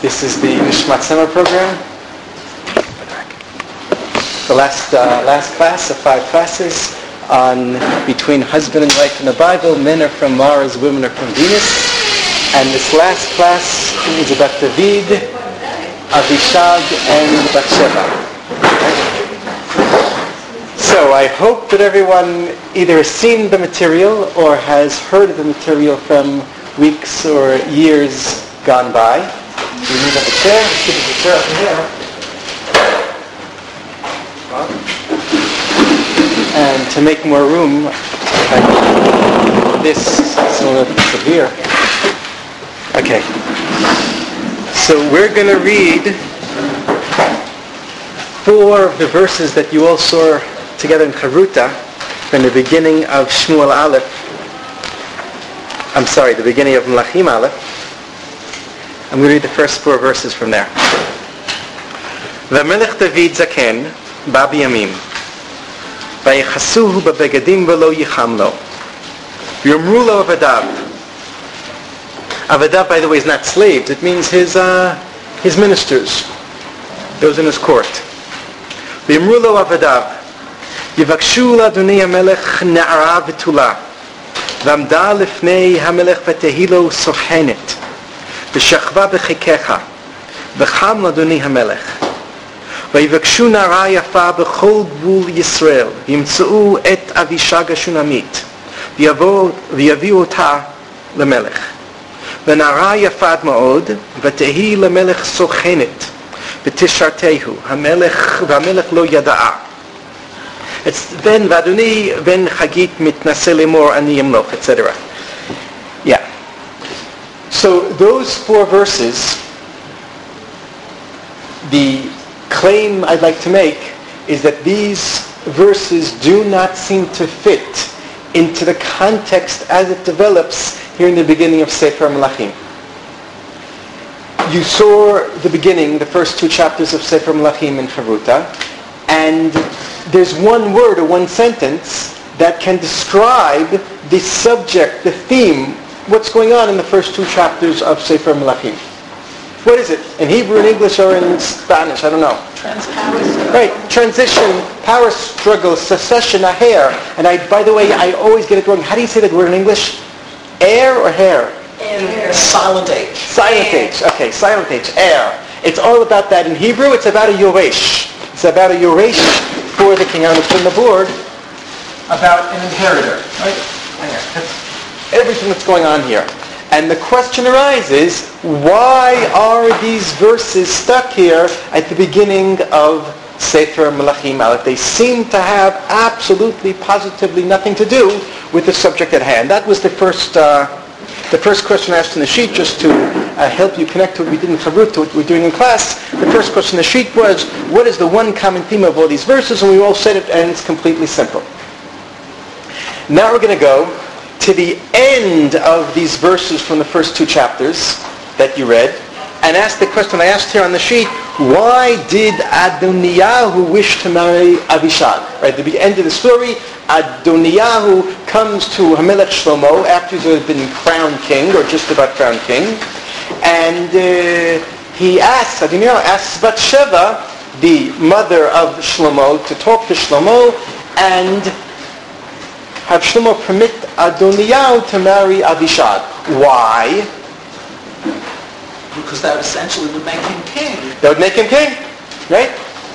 This is the Nishmat Summer program. The last class of 5 classes on between husband and wife in the Bible. Men are from Mars, women are from Venus. And this last class is about David, Avishag, and Bathsheba. So I hope that everyone either has seen the material or has heard of the material from weeks or years gone by. We move up a chair. Let's see if there's a chair up here. And to make more room, I need this. So let's put here. Okay. So we're going to read 4 of the verses that you all saw together in Charuta from the beginning of Shmuel Aleph. I'm sorry, the beginning of Melachim Aleph. I'm going to read the first 4 verses from there. V'melech David zaken ba biyamim v'yichasuhu b'begadim v'lo yicham lo v'yomru lo avadav. Avadav, by the way, is not slaves. It means his ministers, those in his court. V'yomru lo avadav yivakshu l'adonai hamelech na'ara v'tula v'amda lifnei hamelech v'tehi lo sochenet v'shachva b'chikecha v'cham l'adonai hamelech ויבקשו נערה יפה בכל גבול ישראל וימצאו את אבישג השונמית ויביאו אותה למלך ונערה יפת מאוד ותהי למלך סוכנת ותשרתהו והמלך לא ידעה. It's then ואדוני בן חגית מתנשא לאמור אני אמלוך, etc. Yeah. So those 4 verses, the claim I'd like to make is that these verses do not seem to fit into the context as it develops here in the beginning of Sefer Melachim. You saw the beginning, the first 2 chapters of Sefer Melachim in Charuta, and there's one word or one sentence that can describe the subject, the theme, what's going on in the first 2 chapters of Sefer Melachim. What is it? In Hebrew, in English, or in Spanish? I don't know. Right. Transition, power struggle, secession, a hair. And by the way, I always get it wrong. How do you say that word in English? Air or hair? Air. Silent H. Silent H. Okay, silent H. Air. It's all about that. In Hebrew, it's about a yoresh. It's about a yoresh for the king. I'm going to put on the board about an inheritor. Right? That's everything that's going on here. And the question arises, why are these verses stuck here at the beginning of Sefer Melachim Aleph? They seem to have absolutely, positively nothing to do with the subject at hand. That was the first question asked in the sheet, just to help you connect to what we did in Charut, to what we're doing in class. The first question in the sheet was, what is the one common theme of all these verses? And we all said it, and it's completely simple. Now we're going to go to the end of these verses from the first 2 chapters that you read, and ask the question I asked here on the sheet, why did Adoniyahu wish to marry Avishag? Right, at the end of the story, Adoniyahu comes to Hamelech Shlomo after he's been crowned king, or just about crowned king, and Adoniyahu asks Bathsheba, the mother of Shlomo, to talk to Shlomo, and have Shlomo permit Adoniyahu to marry Avishag. Why? Because that essentially would make him king. That would make him king, right?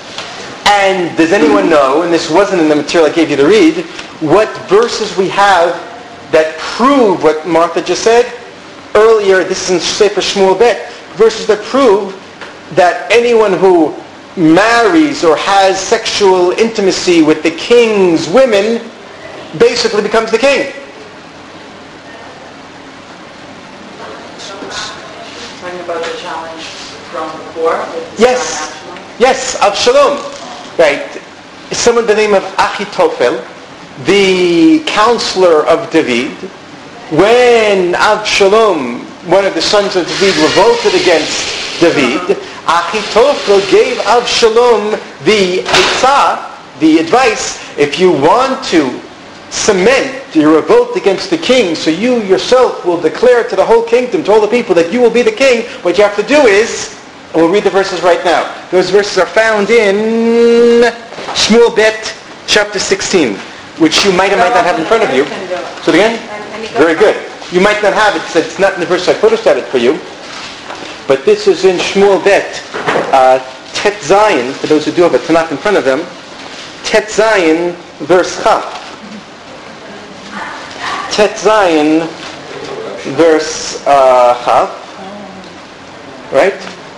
And does anyone know, and this wasn't in the material I gave you to read, what verses we have that prove what Martha just said? Earlier, this is in Sefer Shmuel Bet, verses that prove that anyone who marries or has sexual intimacy with the king's women basically becomes the king. Talking about the challenge from before? Yes. Yes, Avshalom. Right. Someone by the name of Achitophel, the counselor of David, when Avshalom, one of the sons of David, revolted against David, Achitophel gave Avshalom the advice, if you want to cement your revolt against the king, so you yourself will declare to the whole kingdom, to all the people, that you will be the king, what you have to do is And we'll read the verses right now. Those verses are found in Shmuel Bet, chapter 16, which you might or might not have in front of you. So again, very good. You might not have it because it's not in the verse I photostat it for you. But this is in Shmuel Bet, Tet Zayin, for those who do have a Tanakh in front of them. Tet Zayin, verse Chaf. Tet Zayin, verse Chaf. Right?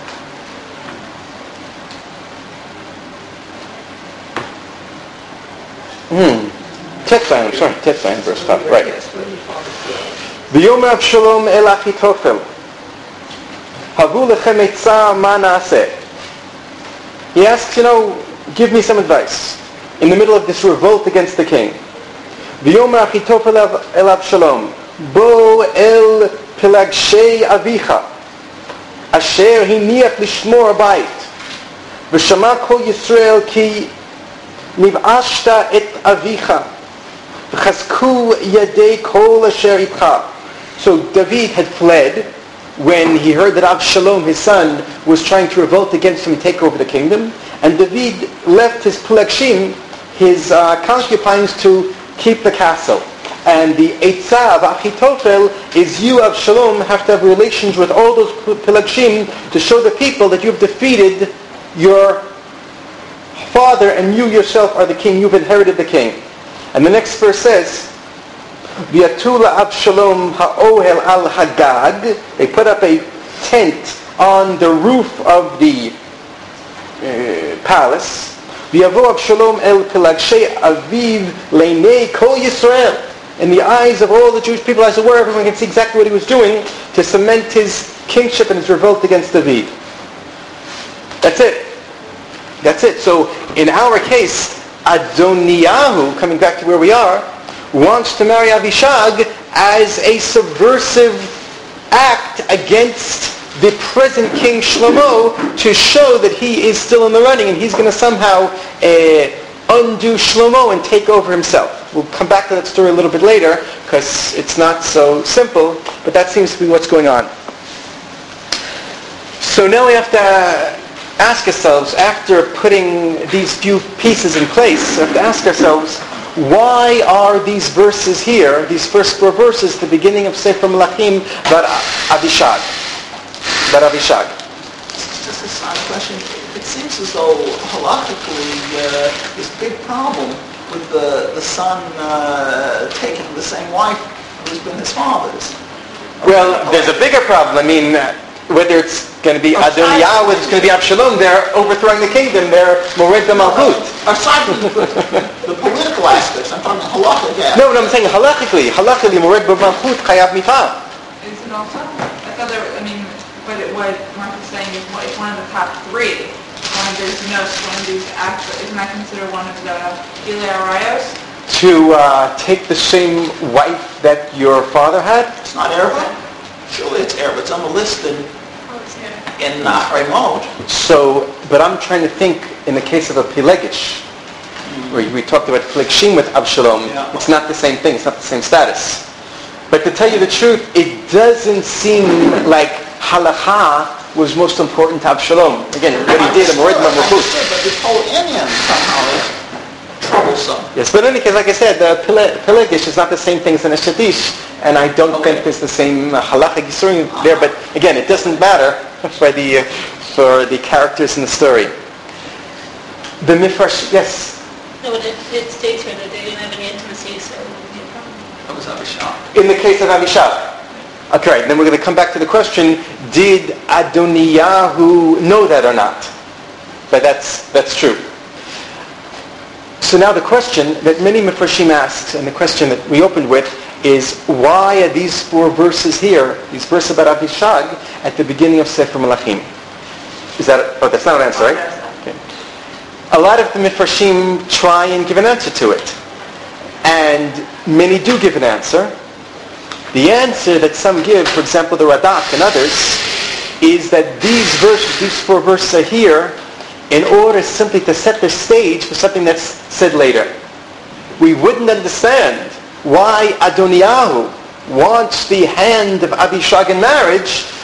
Tet Zayin, I'm sorry, Tet Zayin, verse Chaf. Right. V'yomer Avshalom el Achitofel. Havu lechem etzah ma na'aseh. He asks, give me some advice in the middle of this revolt against the king. V'yomer Achitofel el Avshalom. Bo el pelagshei avicha. Asher hiniach lishmor bayit. V'shama kol Yisrael ki niv'ashta et avicha. V'chazku yadei kol asher itcha. So David had fled when he heard that Avshalom, his son, was trying to revolt against him and take over the kingdom. And David left his Pelagshim, his concubines, to keep the castle. And the Eitzah of Achitophel is you, Avshalom, have to have relations with all those Pelagshim to show the people that you've defeated your father and you yourself are the king. You've inherited the king. And the next verse says, V'yatula Avshalom ha'ohel al hagag. They put up a tent on the roof of the palace. V'yavo Avshalom el pelagshei aviv leinei kol Yisrael. In the eyes of all the Jewish people, as it were, everyone can see exactly what he was doing to cement his kingship and his revolt against David. That's it. That's it. So in our case, Adoniyahu, coming back to where we are, wants to marry Abishag as a subversive act against the present King Shlomo to show that he is still in the running and he's going to somehow undo Shlomo and take over himself. We'll come back to that story a little bit later because it's not so simple, but that seems to be what's going on. So now we have to ask ourselves, after putting these few pieces in place, we have to ask ourselves, why are these verses here, these first 4 verses, the beginning of Sefer Melachim, about Abishag? About Abishag. Just a side question. It seems as though halakhically there's a big problem with the son taking the same wife who's been his father's. Well, there's a bigger problem. I mean, whether it's going to be Adoniah, whether it's going to be Avshalom, they're overthrowing the kingdom. They're Mored B'Malchut. Aside from the political aspects, I'm talking halakha, yeah. No, I'm saying halakhically, Mored B'Malchut chayav mita. Is it also? I thought what Mark is saying is it's one of the top 3. There's one of these acts, isn't that considered one of the Ilei Arayos? To take the same wife that your father had? It's not Erva. Surely it's Erva. It's on the list in Raymond. So, but I'm trying to think in the case of a Pelegish, where we talked about Pelagshim with Avshalom, it's not the same thing, it's not the same status. But to tell you the truth, it doesn't seem like halakha was most important to Avshalom. Again, what he did, But this whole Indian somehow is troublesome. Yes, but in any case, like I said, the Pelegish is not the same thing as an Eshetish, and I don't think there's the same halachic yisurim there, but again, it doesn't matter for the characters in the story. The Mifresh, yes? No, but it states here that they didn't have any intimacy, so it wouldn't be a problem. That was Abishag. In the case of Abishag. Okay, right, then we're going to come back to the question, did Adoniyahu know that or not? But that's true. So now the question that many Mepharshim asks, and the question that we opened with, is why are these 4 verses here, these verses about Abishag, at the beginning of Sefer Melachim? Is that, that's not an answer, right? Okay. A lot of the Mepharshim try and give an answer to it. And many do give an answer. The answer that some give, for example the Radak and others, is that these 4 verses are here in order simply to set the stage for something that's said later. We wouldn't understand why Adoniyahu wants the hand of Abishag in marriage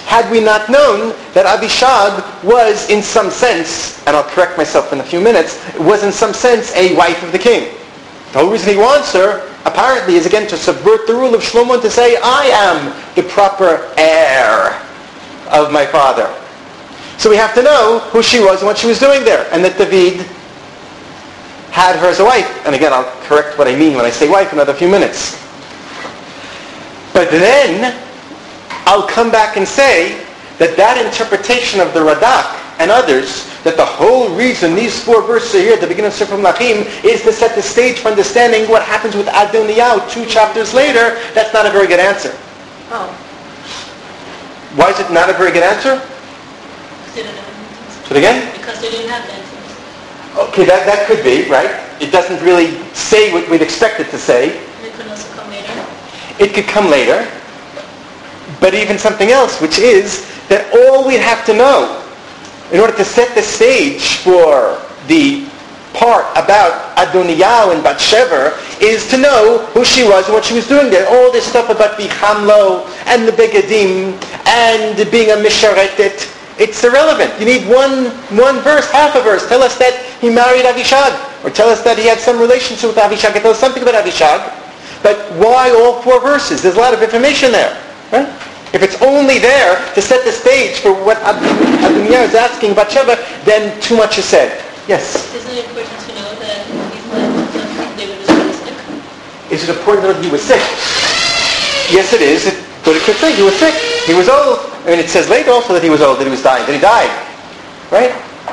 had we not known that Abishag was in some sense, and I'll correct myself in a few minutes, was in some sense a wife of the king. The whole reason he wants her, apparently, is again to subvert the rule of Shlomo and to say, I am the proper heir of my father. So we have to know who she was and what she was doing there, and that David had her as a wife. And again, I'll correct what I mean when I say wife in another few minutes. But then, I'll come back and say that interpretation of the Radak and others, that the whole reason these 4 verses are here at the beginning of Sefer Melachim is to set the stage for understanding what happens with Adoniyahu 2 chapters later, that's not a very good answer. Oh. Why is it not a very good answer? Because they didn't have intimacy. So again? Because they didn't have the intimacy. Okay, that could be, right? It doesn't really say what we'd expect it to say. It could also come later. It could come later. But even something else, which is that all we'd have to know in order to set the stage for the part about Adoniyahu and Bathsheba is to know who she was and what she was doing there. All this stuff about Bichamlo and the Begadim and being a Misharetet, it's irrelevant. You need one verse, half a verse. Tell us that he married Avishag, or tell us that he had some relationship with Avishag, tell us something about Avishag. But why all 4 verses? There's a lot of information there. Right? If it's only there to set the stage for what Adoniyahu is asking about Sheba, then too much is said. Yes? Isn't it important to know that he's like David was really sick? Is it important to know that he was sick? Yes, it is. But it could say he was sick. He was old. I mean, it says later also that he was old, that he was dying, that he died. Right?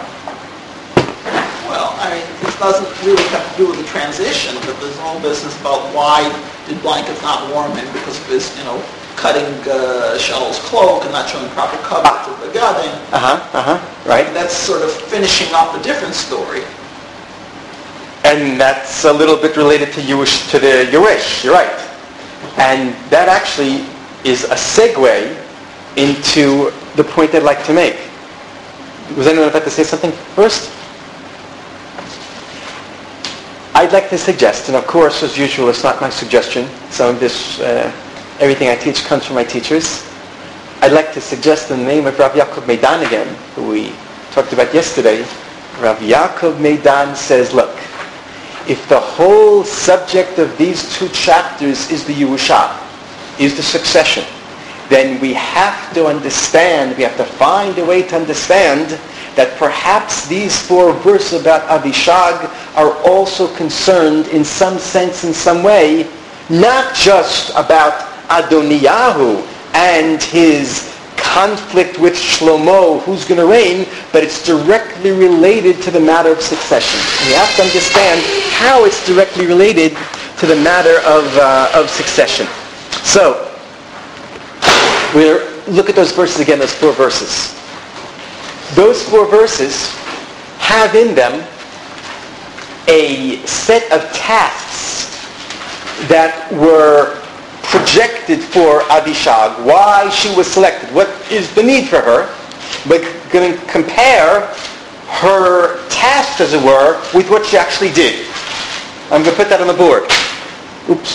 Well, I mean, this doesn't really have to do with the transition, but there's a whole business about why did blankets not warm him because of his, cutting Shaul's cloak and not showing proper cover to the Begadim. Right. And that's sort of finishing off a different story. And that's a little bit related to the Yerush. You're right. And that actually is a segue into the point I'd like to make. Was anyone about to say something first? I'd like to suggest, and of course, as usual, it's not my suggestion. So this, everything I teach comes from my teachers. I'd like to suggest in the name of Rav Yaakov Meidan again, who we talked about yesterday. Rav Yaakov Meidan says, look, if the whole subject of these 2 chapters is the Yerusha, is the succession, then we have to understand, we have to find a way to understand that perhaps these 4 verses about Abishag are also concerned in some sense, in some way, not just about Adoniyahu and his conflict with Shlomo, who's going to reign, but it's directly related to the matter of succession. And you have to understand how it's directly related to the matter of succession. So, we'll look at those verses again, those 4 verses. Those 4 verses have in them a set of tasks that were projected for Abishag, why she was selected, what is the need for her. We're going to compare her tasks, as it were, with what she actually did. I'm going to put that on the board. Oops.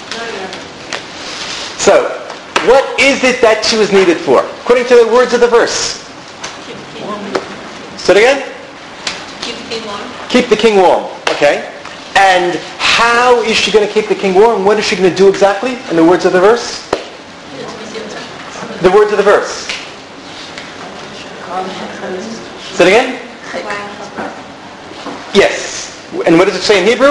So, what is it that she was needed for? According to the words of the verse. Say it again? Keep the king warm. Keep the king warm. Okay. And how is she going to keep the king warm? What is she going to do exactly in the words of the verse? The words of the verse. Say it again? Yes. And what does it say in Hebrew?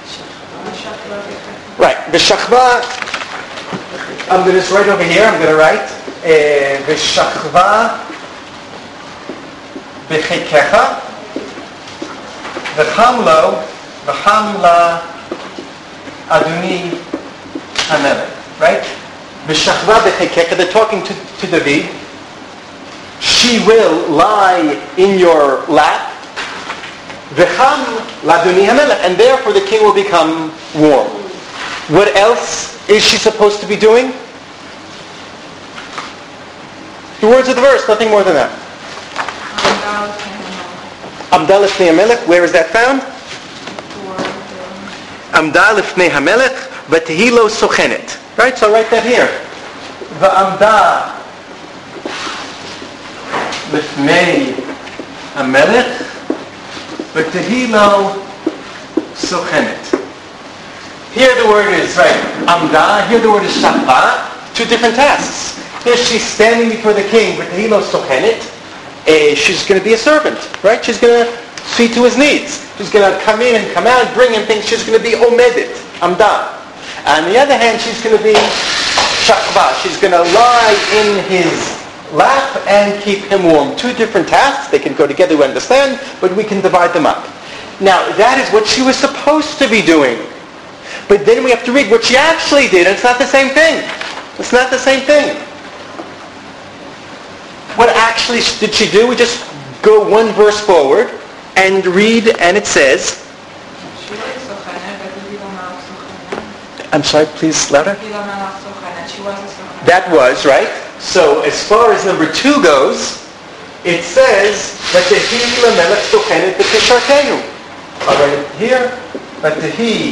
Right. V'shachva. I'm going to just write over here. I'm going to write V'shachva b'chikecha v'chamlo v'chamla Adoni Hamelech. Right? V'shachva b'chikecha. They're talking to David. She will lie in your lap. V'cham l'Adoni Hamelech. And therefore the king will become warm. What else is she supposed to be doing? The words of the verse, nothing more than that. Amda lifnei hamelech, where is that found? Amda lifnei hamelech, v'tehi lo sochenet. Right, so I'll write that here. V'amda לפני המלך, ותהי לו סוכנת. Here the word is, right, amda, here the word is shachva, two different tasks. Here she's standing before the king, ותהי לו סוכנת. She's going to be a servant, right? She's going to see to his needs. She's going to come in and come out, bring him things. She's going to be omedet, amda. On the other hand, she's going to be shachva. She's going to lie in his lap and keep him warm. Two different tasks. They can go together, we understand, but we can divide them up. Now, that is what she was supposed to be doing. But then we have to read what she actually did, and it's not the same thing. It's not the same thing. What actually did she do? We just go one verse forward and read, and it says, I'm sorry, please, louder. That was, right? So as far as number 2 goes, it says, V'tehi l'melech sochenet b'tishartenu. All right, here, V'tehi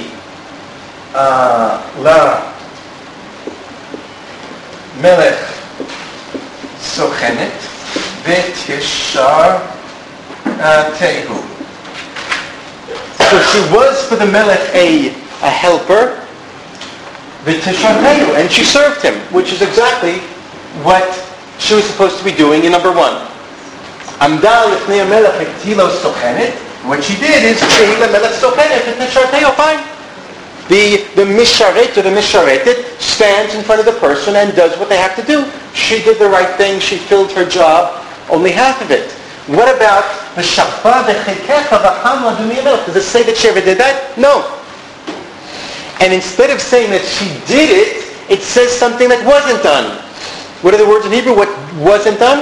l'melech sochenet b'tishartenu. So she was for the melech a helper, v'tishartenu, and she served him, which is exactly what she was supposed to be doing in number 1. Amda lifnei hamelech v'tehi lo sochenet. What she did is v'tehi l'melech sochenet v'tishartenu. Fine. The misharet or the misharetet stands in front of the person and does what they have to do. She did the right thing. She filled her job. Only half of it. What about v'shachva v'chekecha v'cham l'aduni hamelech? Does it say that she ever did that? No. And instead of saying that she did it, it says something that wasn't done. What are the words in Hebrew? What wasn't done?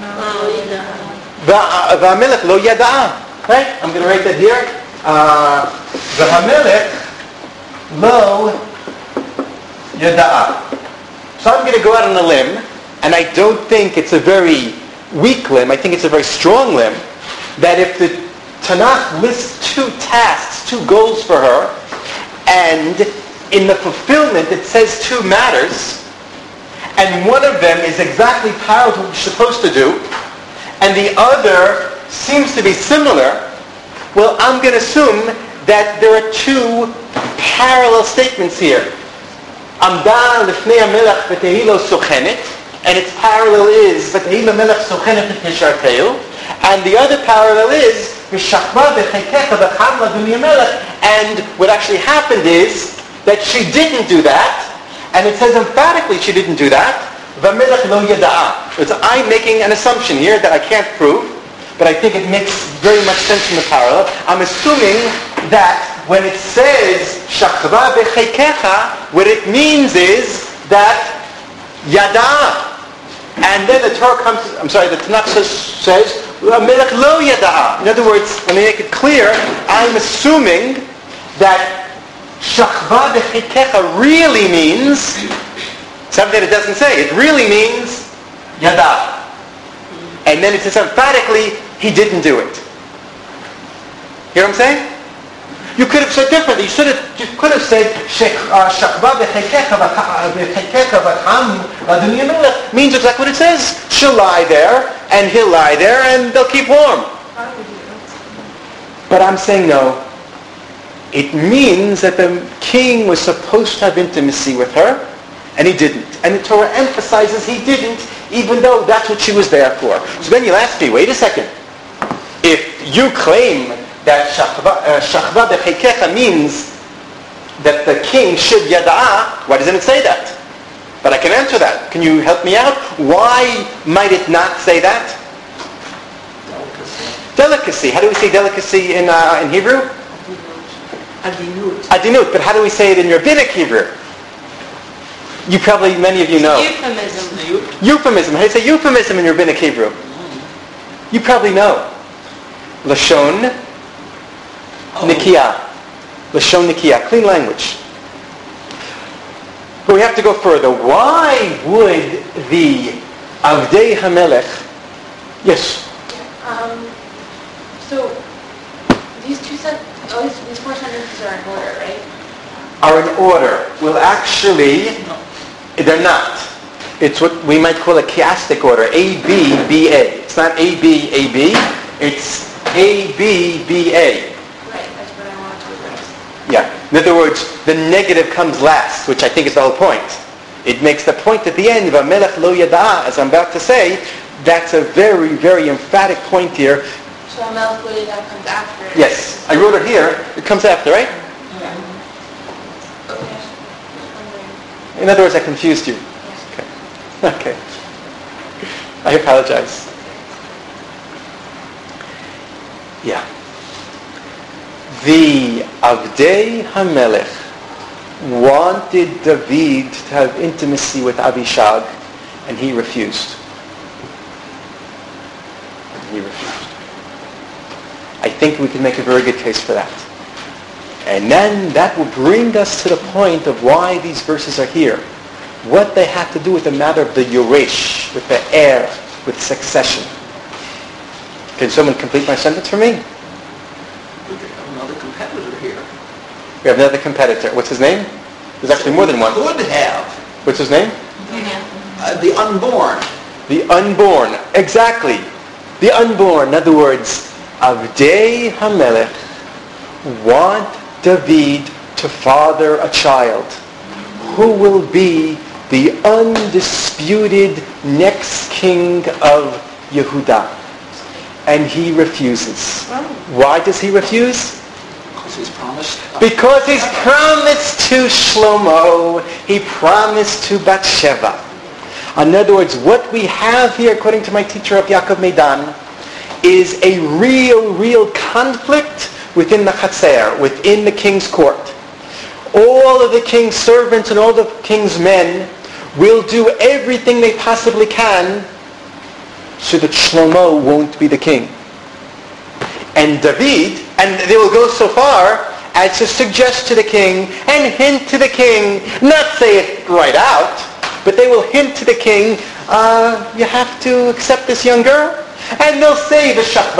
V'hamelech lo yada'a. Right? I'm going to write that here. V'hamelech lo yada'a. So I'm going to go out on a limb, and I don't think it's a very weak limb. I think it's a very strong limb. That if the Tanakh lists 2 tasks, 2 goals for her, and in the fulfillment it says 2 matters, and one of them is exactly parallel to what you're supposed to do, and the other seems to be similar, well, I'm going to assume that there are 2 parallel statements here. Amda lifnei hamelech v'tehi lo sochenet, and its parallel is v'tehi l'melech sochenet v'tisharteu, and the other parallel is v'shachva v'chekecha v'cham l'aduni hamelech, and what actually happened is that she didn't do that, and it says emphatically she didn't do that. V'melech lo yada'a. I'm making an assumption here that I can't prove, but I think it makes very much sense in the parallel. I'm assuming that when it says shachva v'chekecha, what it means is that yada'a. And then the Torah comes, the Tanakh says v'melech lo yada'a. In other words, let me make it clear, I'm assuming that shachva v'chekecha really means something that it doesn't say. It really means yada. And then it says emphatically, he didn't do it. Hear what I'm saying? You could have said differently. You could have said shachva v'chekecha v'cham l'aduni hamelech means exactly what it says. She'll lie there, and he'll lie there, and they'll keep warm. But I'm saying no. It means that the king was supposed to have intimacy with her, and he didn't. And the Torah emphasizes he didn't, even though that's what she was there for. So then you'll ask me, wait a second. If you claim that shachva b'chekecha means that the king should yada'a, why doesn't it say that? But I can answer that. Can you help me out? Why might it not say that? Delicacy. How do we say delicacy in Hebrew? Adinut. Adinut. But how do we say it in Rabbinic Hebrew? You probably, many of you know. Euphemism. Euphemism. How do you say euphemism in Rabbinic Hebrew? You probably know. Lashon Nikiah. Lashon Nikiah. Clean language. But we have to go further. Why would the Avdei HaMelech... Yes? So, these 4 sentences are in order, right? Are in order. Well, actually, they're not. It's what we might call a chiastic order, A-B-B-A. It's not A-B-A-B, it's A-B-B-A. Right, that's what I wanted to address. Yeah. In other words, the negative comes last, which I think is the whole point. It makes the point at the end, V'melech lo yada'a, as I'm about to say. That's a very, very emphatic point here. So Melech Lo Yada comes after. Yes, I wrote it here. It comes after, right? In other words, I confused you. Okay. I apologize. Yeah. The Avdei HaMelech wanted David to have intimacy with Abishag, and he refused. I think we can make a very good case for that. And then that will bring us to the point of why these verses are here. What they have to do with the matter of the Yoresh, with the heir, with succession. Can someone complete my sentence for me? We could have another competitor here. We have another competitor. What's his name? There's actually more than one. Could have. What's his name? The unborn. The unborn. Exactly. The unborn. In other words, Avdei HaMelech want David to father a child who will be the undisputed next king of Yehuda. And he refuses. Why does he refuse? Because he's promised. Because he's promised to Shlomo. He promised to Bathsheba. In other words, what we have here, according to my teacher of Yaakov Meidan, is a real conflict within the Chatzer, within the king's court. All of the king's servants and all the king's men will do everything they possibly can so that Shlomo won't be the king. And David, and they will go so far as to suggest to the king and hint to the king, not say it right out, but they will hint to the king, you have to accept this young girl. And they'll say,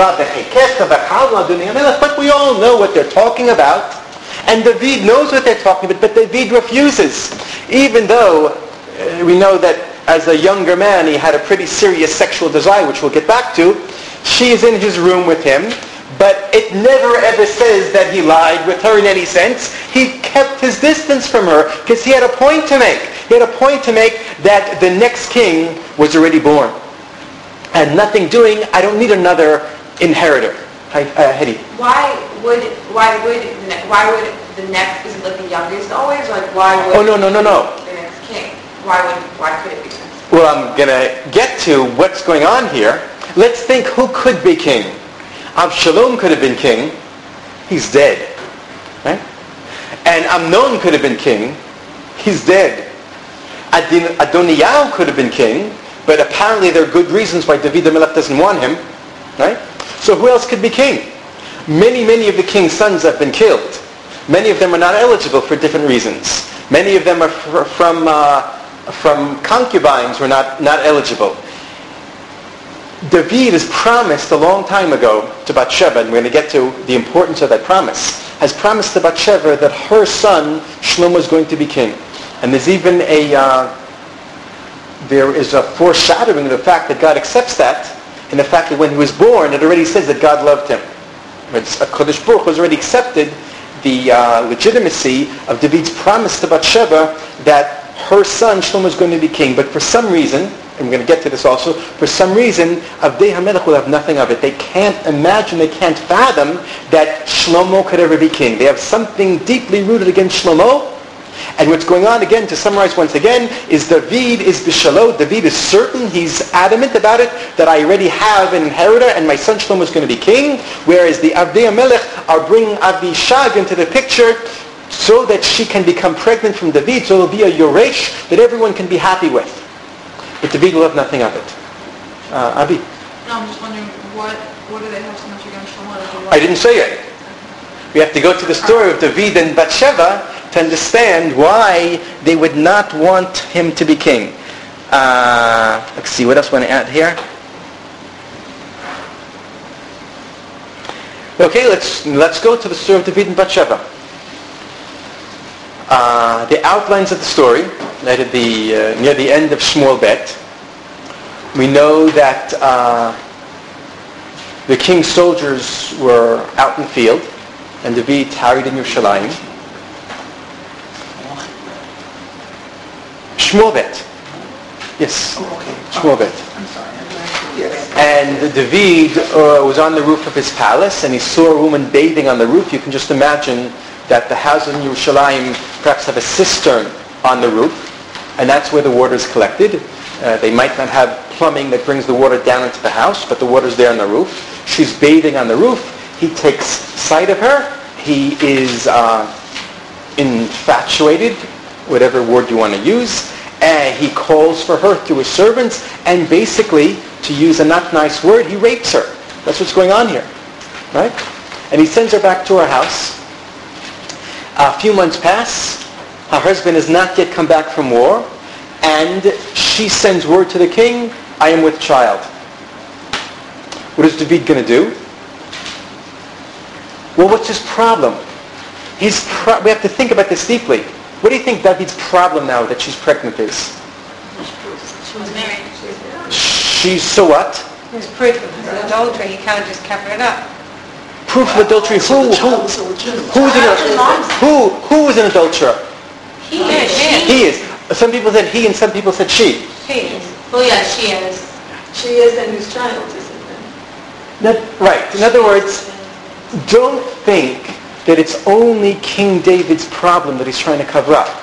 but we all know what they're talking about. And David knows what they're talking about, but David refuses. Even though we know that as a younger man, he had a pretty serious sexual desire, which we'll get back to. She is in his room with him, but it never ever says that he lied with her in any sense. He kept his distance from her because he had a point to make. He had a point to make that the next king was already born. And nothing doing, I don't need another inheritor. Hi, Hedy. Why would the next, is it like the youngest always? Like why would No. the next king? Why could it be the next? Well, I'm going to get to what's going on here. Let's think who could be king. Avshalom could have been king. He's dead. Right? And Amnon could have been king. He's dead. Adoniyahu could have been king, but apparently there are good reasons why David HaMelech doesn't want him. Right? So who else could be king? Many of the king's sons have been killed. Many of them are not eligible for different reasons. Many of them are from concubines who are not eligible. David has promised a long time ago to Bathsheba, and we're going to get to the importance of that promise, has promised to Bathsheba that her son Shlomo is going to be king. And there's even there is a foreshadowing of the fact that God accepts that, in the fact that when he was born, it already says that God loved him. HaKadosh Baruch Hu has already accepted the legitimacy of David's promise to Bathsheba that her son Shlomo is going to be king. But for some reason, and we're going to get to this also, for some reason, Avdei HaMelech will have nothing of it. They can't imagine, they can't fathom that Shlomo could ever be king. They have something deeply rooted against Shlomo. And what's going on, again, to summarize once again, is David is Bishalot. David is certain, he's adamant about it, that I already have an inheritor and my son Shlomo is going to be king. Whereas the Avdei HaMelech are bringing Abishag into the picture so that she can become pregnant from David, so it'll be a Yoresh that everyone can be happy with. But David will have nothing of it. Abi? No, I'm just wondering, what do they have so much against Shlomo? I didn't say it. We have to go to the story of David and Bathsheba to understand why they would not want him to be king. Let's see, what else I want to add here? Okay, let's go to the story of David and Bathsheba. the outlines of the story, right at the near the end of Shmuel Bet. We know that the king's soldiers were out in the field, and David tarried in Yerushalayim. Shmuel Bet. Yes. Oh, okay. Shmuel Bet. I'm sorry. Yes. And David was on the roof of his palace, and he saw a woman bathing on the roof. You can just imagine that the houses in Yerushalayim perhaps have a cistern on the roof, and that's where the water is collected. They might not have plumbing that brings the water down into the house, but the water's there on the roof. She's bathing on the roof. He takes sight of her. He is infatuated, whatever word you want to use. And he calls for her through his servants, and basically, to use a not nice word, he rapes her. That's what's going on here, right? And he sends her back to her house. A few months pass. Her husband has not yet come back from war, and she sends word to the king, I am with child. What is David going to do? Well, what's his problem? We have to think about this deeply. What do you think David's problem now that she's pregnant is? She was married. She's so what? There's proof of his adultery. He can't just cover it up. Proof of adultery. So the child is illegitimate. Who is an adulterer? He is. He is. Some people said he and some people said she. He is. Well, yeah, she is. She is and whose child isn't then? Right. In other words, don't think that it's only King David's problem that he's trying to cover up.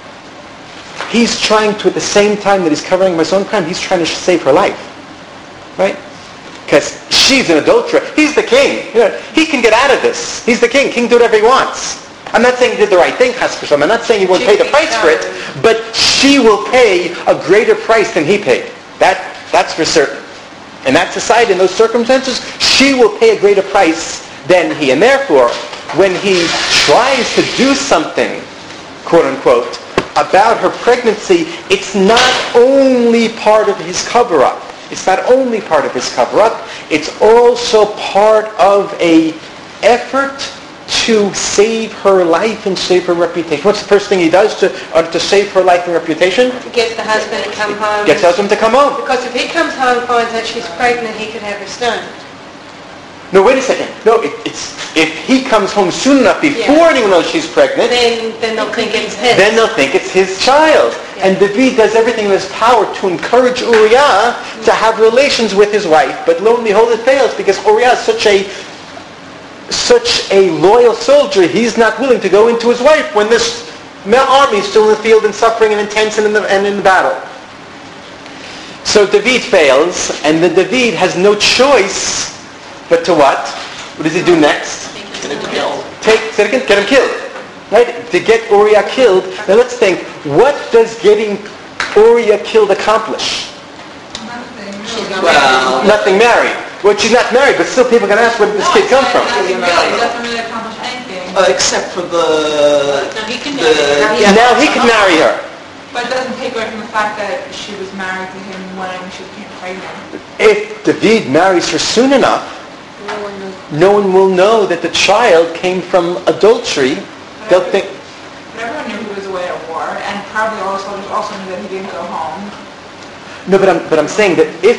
He's trying to, at the same time that he's covering his own crime, he's trying to save her life. Right? Because she's an adulterer. He's the king. You know, he can get out of this. He's the king. King do whatever he wants. I'm not saying he did the right thing, Chas v'shalom. I'm not saying he won't pay the price for it, but she will pay a greater price than he paid. That's for certain. In that society, in those circumstances, she will pay a greater price than he. And therefore, when he tries to do something, quote unquote, about her pregnancy, it's not only part of his cover-up. It's not only part of his cover-up. It's also part of a effort to save her life and save her reputation. What's the first thing he does to save her life and reputation? He gets the husband to come home. Gets the husband to come home. Because if he comes home and finds out she's pregnant, he could have her stoned. No, wait a second. No, it's if he comes home soon enough before anyone knows she's pregnant, Then they'll think it's his. then they'll think it's his child. Yeah. And David does everything in his power to encourage Uriah to have relations with his wife. But lo and behold, it fails because Uriah is such a loyal soldier. He's not willing to go into his wife when this army is still in the field and suffering and intense and in the battle. So David fails, and then David has no choice but to what? What does he do next? Get him killed. Get him killed. Right? To get Uriah killed. Now let's think, what does getting Uriah killed accomplish? Well, Nothing married. Well, she's not married, but still people can ask, where did this kid come from? It doesn't really accomplish anything. except for the... No, he can marry her. Now he can marry her. But it doesn't take away from the fact that she was married to him when she became pregnant. If David marries her soon enough, no one will know that the child came from adultery. They'll think... But everyone knew he was away at war, and probably all the soldiers also knew that he didn't go home. No, but I'm saying that if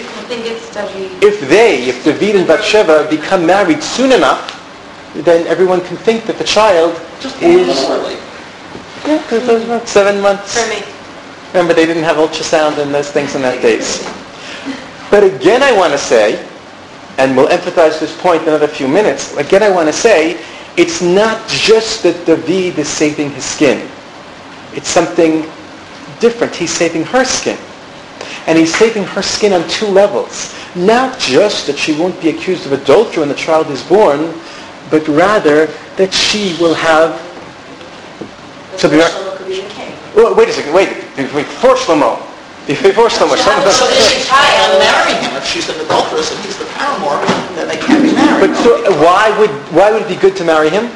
David and Bathsheba become married soon enough, then everyone can think that the child is... Yeah, because it was about 7 months. For me. Remember, they didn't have ultrasound and those things in that days. But again, I want to say, and we'll emphasize this point in another few minutes, again I want to say, it's not just that David is saving his skin. It's something different. He's saving her skin. And he's saving her skin on two levels. Not just that she won't be accused of adultery when the child is born, but rather that she will have... So wait a second, before Shlomo. Before Shlomo. So they can't marry him if she's an adulteress and he's the paramour, then they can't be married. But so why would it be good to marry him?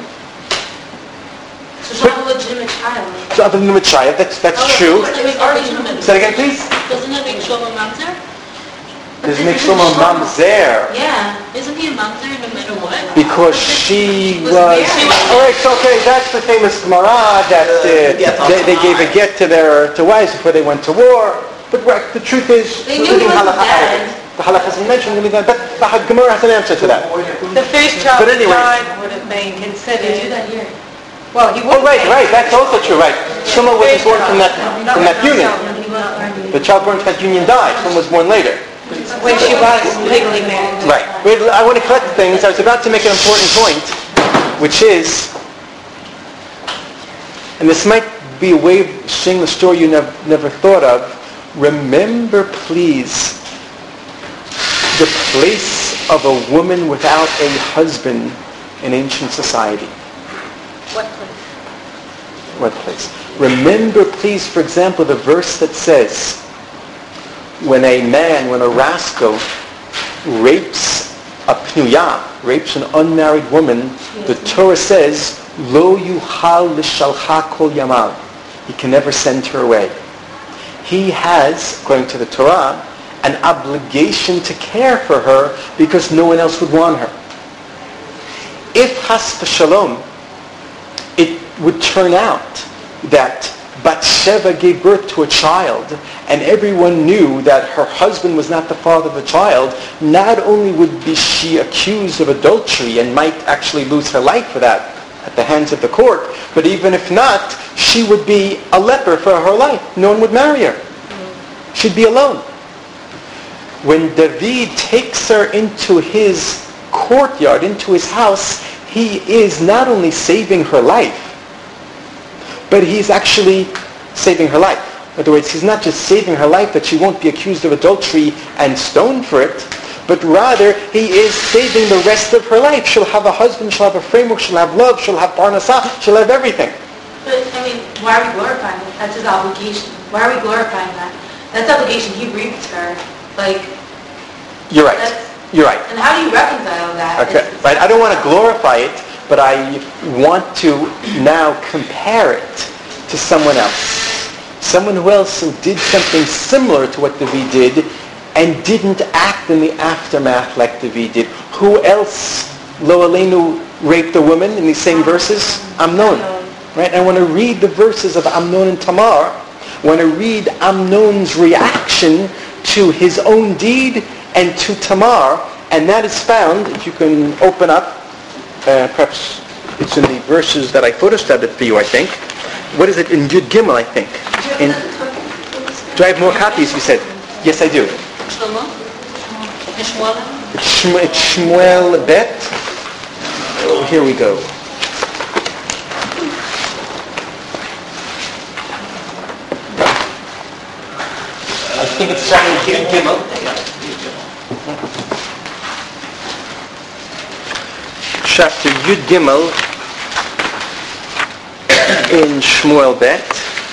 So she's not a legitimate child. So other than a child, that's true. Say Say it again, please. Doesn't it make Shlomo Mamzer? Does it make Shlomo mamzer? Yeah, isn't he a mamzer no matter what? Because she was... married. All right, so okay, that's the famous Gemara that they gave a get to their wives before they went to war. But the truth is... They knew he wasn't dead. The halakha isn't mentioned, but the Gemara has an answer to that. The first child But anyway. died would have been They do considered. that here. Well, he Oh, would right, that's also true, right. Shlomo wasn't born from that union. The child born from that union died. Shlomo was born later. when she was legally married. Right. Wait, I want to collect things. I was about to make an important point, which is, and this might be a way of saying the story you never thought of. Remember, please, the place of a woman without a husband in ancient society. What place? What place? Remember, please, for example, the verse that says, when a rascal rapes a pnuya, rapes an unmarried woman, the Torah says, Lo yuchal l'shalcha kol yamal. He can never send her away. He has, according to the Torah, an obligation to care for her because no one else would want her. If has v'shalom, it would turn out that Bathsheba gave birth to a child and everyone knew that her husband was not the father of the child, not only would be she accused of adultery and might actually lose her life for that at the hands of the court, but even if not, she would be a leper for her life. No one would marry her. She'd be alone. When David takes her into his courtyard, into his house, he is not only saving her life, but he's actually saving her life. In other words, he's not just saving her life that she won't be accused of adultery and stoned for it, but rather he is saving the rest of her life. She'll have a husband, she'll have a framework, she'll have love, she'll have parnasah, she'll have everything. But, I mean, why are we glorifying that? That's his obligation. Why are we glorifying that? That's obligation. He raped her. Like, You're right. You're right. and how do you reconcile that? Okay. Right. I don't want to glorify it, but I want to now compare it to someone else. Someone who else who did something similar to what David did and didn't act in the aftermath like David did. Who else, Lo Aleinu, raped a woman in these same verses? Amnon. Right? I want to read the verses of Amnon and Tamar. I want to read Amnon's reaction to his own deed and to Tamar, and that is found, if you can open up, perhaps it's in the verses that I photostated for you, I think. What is it? In Yud Gimel, I think. Do I have more copies, you said? Yes, I do. Shlomo? Shmuel? It's Shmuel Bet. Oh, here we go. I think it's Yud Gimel. Chapter Yud Gimel in Shmuel Bet.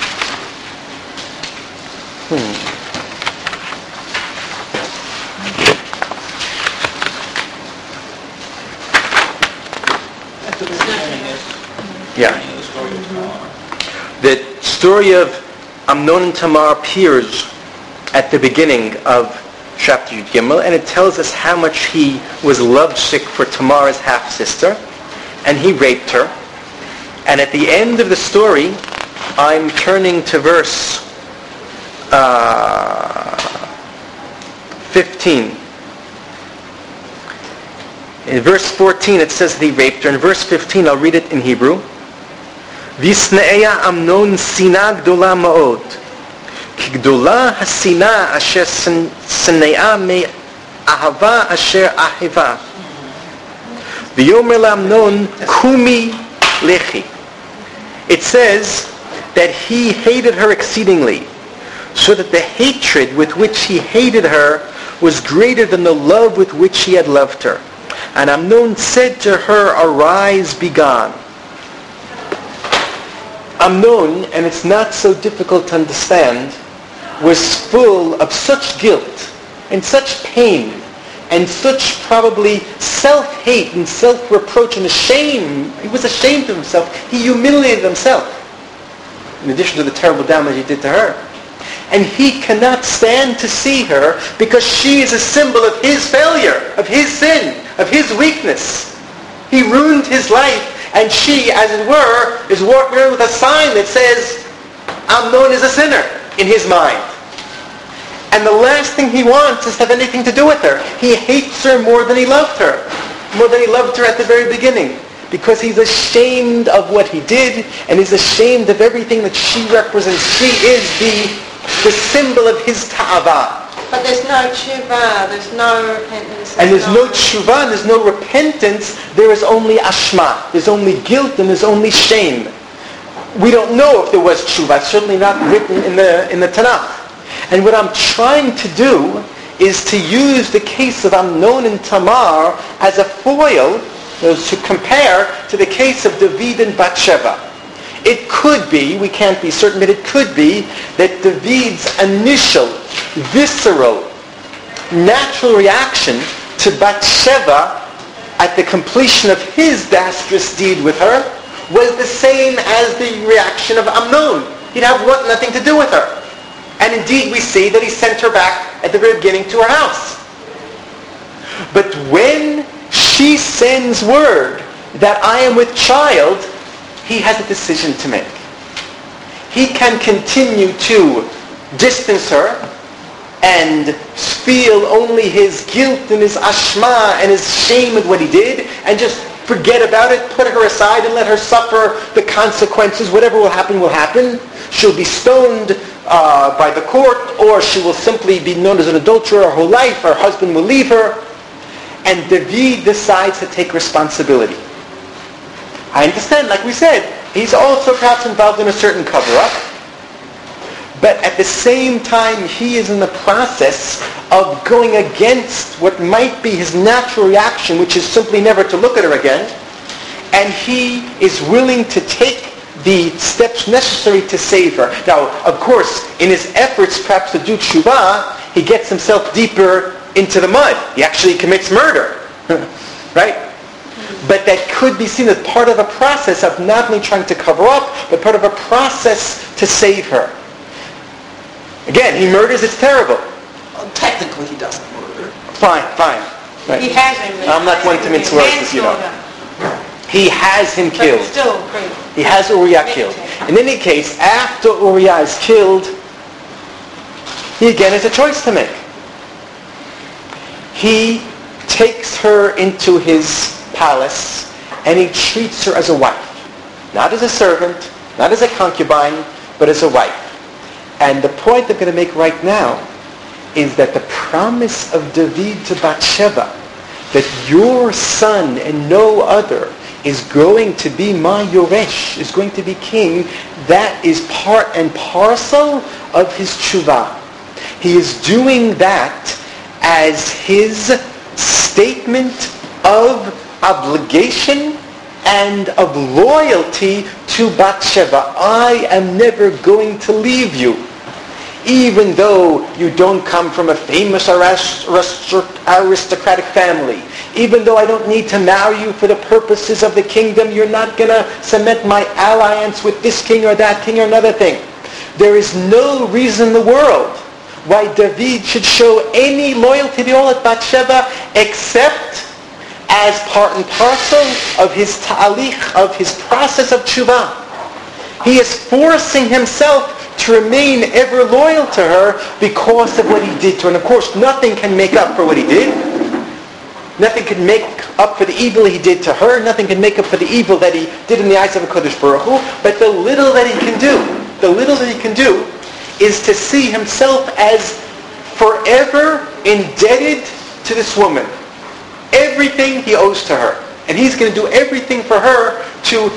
Yeah. The story of Amnon and Tamar appears at the beginning of chapter Yud Gimel, and it tells us how much he was lovesick for Tamar's half-sister, and he raped her. And at the end of the story, I'm turning to verse 15. In verse 14, it says that he raped her. In verse 15, I'll read it in Hebrew. Visne'eya Amnon sina gdola ma'od. Kigdola hasina asher snea me ahava asher ahiva. V'yomer la'Amnon kumi lechi. It says that he hated her exceedingly, so that the hatred with which he hated her was greater than the love with which he had loved her. And Amnon said to her, "Arise, be gone." Amnon, and it's not so difficult to understand, was full of such guilt and such pain and such probably self-hate and self-reproach and shame. He was ashamed of himself. He humiliated himself, in addition to the terrible damage he did to her. And he cannot stand to see her because she is a symbol of his failure, of his sin, of his weakness. He ruined his life, and she, as it were, is walking around with a sign that says, Amnon is a sinner, in his mind. And the last thing he wants is to have anything to do with her. He hates her more than he loved her. More than he loved her at the very beginning. Because he's ashamed of what he did, and he's ashamed of everything that she represents. She is the symbol of his ta'ava. But there's no tshuva, there's no repentance. And there's no tshuva, and there's no repentance. There is only ashma. There's only guilt, and there's only shame. We don't know if there was tshuva. It's certainly not written in the Tanakh. And what I'm trying to do is to use the case of Amnon and Tamar as a foil to compare to the case of David and Bathsheba. It could be, we can't be certain, but it could be that David's initial, visceral, natural reaction to Bathsheba at the completion of his disastrous deed with her was the same as the reaction of Amnon. He'd have nothing to do with her. And indeed we see that he sent her back at the very beginning to her house. But when she sends word that I am with child, he has a decision to make. He can continue to distance her and feel only his guilt and his ashma and his shame at what he did and just forget about it, put her aside and let her suffer the consequences. Whatever will happen will happen. She'll be stoned by the court, or she will simply be known as an adulterer her whole life. Her husband will leave her. And David decides to take responsibility. I understand, like we said, he's also perhaps involved in a certain cover-up. But at the same time, he is in the process of going against what might be his natural reaction, which is simply never to look at her again. And he is willing to take the steps necessary to save her. Now, of course, in his efforts perhaps to do tshuva, he gets himself deeper into the mud. He actually commits murder. Right? But that could be seen as part of a process of not only trying to cover up, but part of a process to save her. Again, he murders, it's terrible. Well, technically he doesn't murder. Fine. Right. He has him. I'm not one to mince words, as you know. He has him But killed. it's still crazy. He has Uriah killed. In any case, after Uriah is killed, he again has a choice to make. He takes her into his palace and he treats her as a wife. Not as a servant, not as a concubine, but as a wife. And the point I'm going to make right now is that the promise of David to Bathsheba, that your son and no other is going to be my Yoresh, is going to be king, that is part and parcel of his tshuva. He is doing that as his statement of obligation and of loyalty to Bathsheba. I am never going to leave you. Even though you don't come from a famous aristocratic family, even though I don't need to marry you for the purposes of the kingdom, you're not going to cement my alliance with this king or that king or another thing. There is no reason in the world why David should show any loyalty to all at Bathsheba except as part and parcel of his ta'alich, of his process of tshuva. He is forcing himself to remain ever loyal to her because of what he did to her. And of course, nothing can make up for what he did. Nothing can make up for the evil he did to her. Nothing can make up for the evil that he did in the eyes of a Kodesh Baruch Hu. But the little that he can do, is to see himself as forever indebted to this woman. Everything he owes to her. And he's going to do everything for her to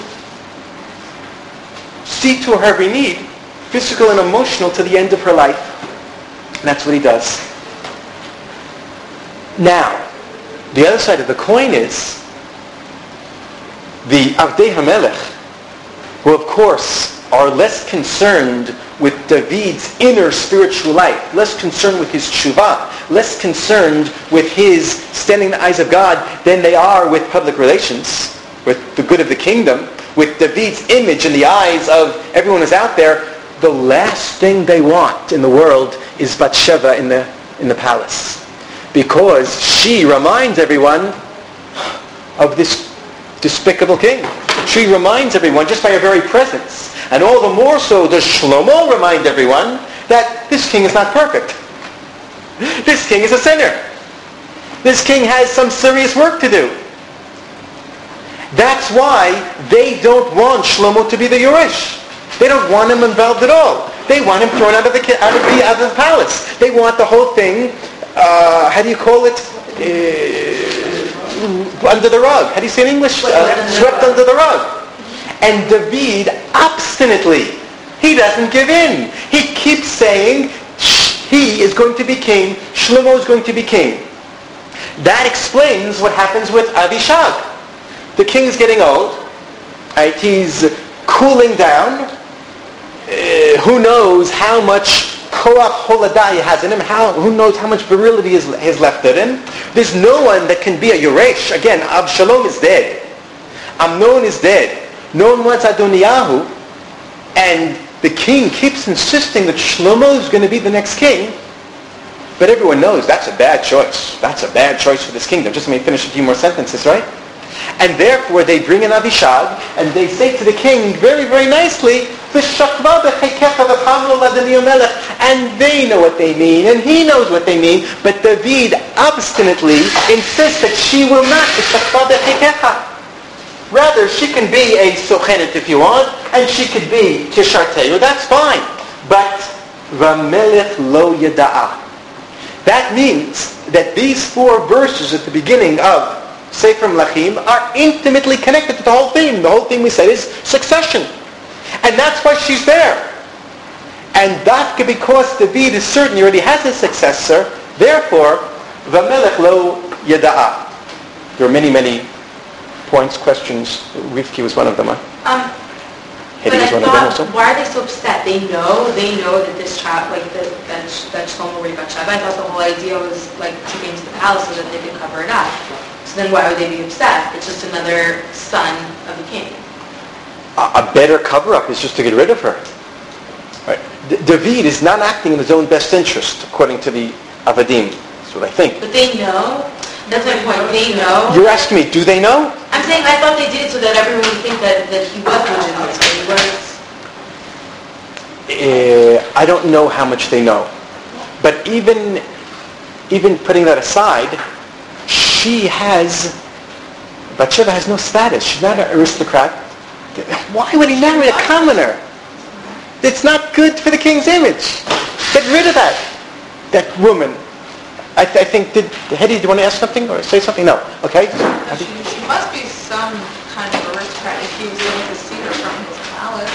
see to her every need, physical and emotional, to the end of her life. And that's what he does. Now, the other side of the coin is the Avdei HaMelech, who of course are less concerned with David's inner spiritual life, less concerned with his tshuva, less concerned with his standing in the eyes of God than they are with public relations, with the good of the kingdom, with David's image in the eyes of everyone who's out there. the last thing they want in the world is Bathsheba in the palace. Because she reminds everyone of this despicable king. She reminds everyone just by her very presence. And all the more so does Shlomo remind everyone that this king is not perfect. This king is a sinner. This king has some serious work to do. That's why they don't want Shlomo to be the Yerush. They don't want him involved at all. They want him thrown out of the palace. They want the whole thing, how do you call it? Under the rug. How do you say in English? Swept under the rug. And David obstinately, he doesn't give in. He keeps saying he is going to be king. Shlomo is going to be king. That explains what happens with Abishag. The king is getting old. Right? He's cooling down. Who knows how much Koach Holadah he has in him. Who knows how much virility is left in him. There's no one that can be a Yeresh. Again, Absalom is dead. Amnon is dead. No one wants Adoniyahu. And the king keeps insisting that Shlomo is going to be the next king. But everyone knows that's a bad choice. That's a bad choice for this kingdom. Just let me finish a few more sentences, right? And therefore they bring in Abishag and they say to the king very, very nicely, and they know what they mean, and he knows what they mean, but David obstinately insists that she will not. Rather, she can be a sochenet if you want, and she could be tisharteyu, that's fine. But Vamelech lo yada'a. That means that these 4 verses at the beginning of Sefer Melachim are intimately connected to the whole theme. The whole theme we said is succession. And that's why she's there. And dafka because David is certain he already has a successor, therefore, Vamelech lo yada'a. There are many, many points, questions. Rivki was one of them, huh? But I thought, why are they so upset? They know that this child, like that Shlomo will Bathsheba. I thought the whole idea was like to bring to the palace so that they could cover it up. So then why would they be upset? It's just another son of the king. A better cover-up is just to get rid of her. Right? David is not acting in his own best interest, according to the Avadim. That's what I think. But they know. That's my point. They know. You're asking me, do they know? I'm saying I thought they did so that everyone would think that he was legitimate. So he was. I don't know how much they know. But even putting that aside, Bathsheba has no status. She's not an aristocrat. Why would he marry a commoner? It's not good for the king's image. Get rid of that woman. I think, Hedy, do you want to ask something or say something? No. Okay? She must be some kind of aristocrat if he was able to see her from his palace.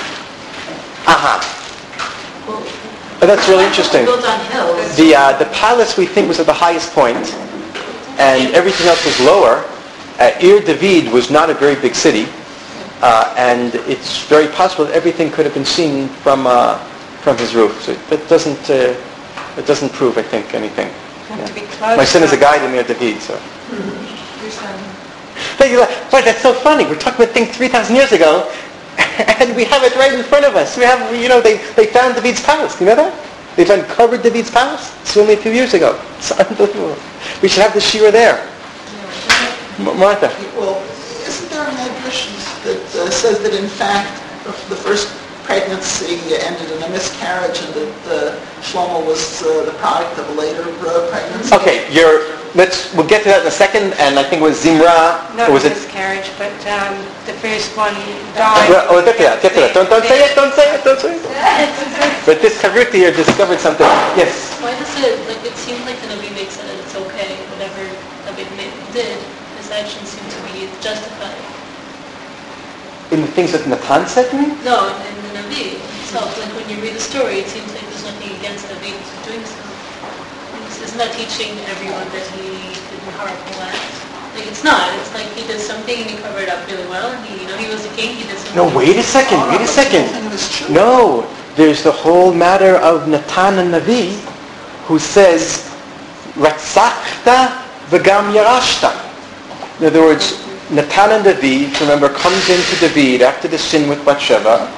That's really interesting. Built on hills. The palace we think was at the highest point, and everything else was lower. Ir David was not a very big city, and it's very possible that everything could have been seen from his roof. So that doesn't prove, I think, anything. Yeah. My son is a guide in Ir David, so. Your son. Boy, that's so funny. We're talking about things 3,000 years ago, and we have it right in front of us. We have, they found David's palace. Do you know that? They've uncovered David's palace. It's only a few years ago. It's unbelievable. We should have the shira there. Martha. Well, isn't there an admission that says that in fact the first pregnancy ended in a miscarriage and that Shlomo was the product of a later pregnancy? Okay, we'll get to that in a second, and I think it was Zimra. Not or was it? miscarriage, but the first one died. Well, get to that. Don't say it. But this Karuti here discovered something. Yes? Why does it seems like the Navi makes it and it's okay, whatever David did, his actions seem to be justified. In the things that Natan said to me? No, in the Navi itself, like when you read the story, it seems like there's nothing against David doing so. Isn't that teaching everyone that he did a horrible act? Like it's not. It's like he did something and he covered it up really well. And he was a king. He did something. No, wait a second. No, there's the whole matter of Natan and Navi, who says, "Ratzachta v'gam yarashta." In other words, Natan and David, remember, comes into David after the sin with Bathsheba,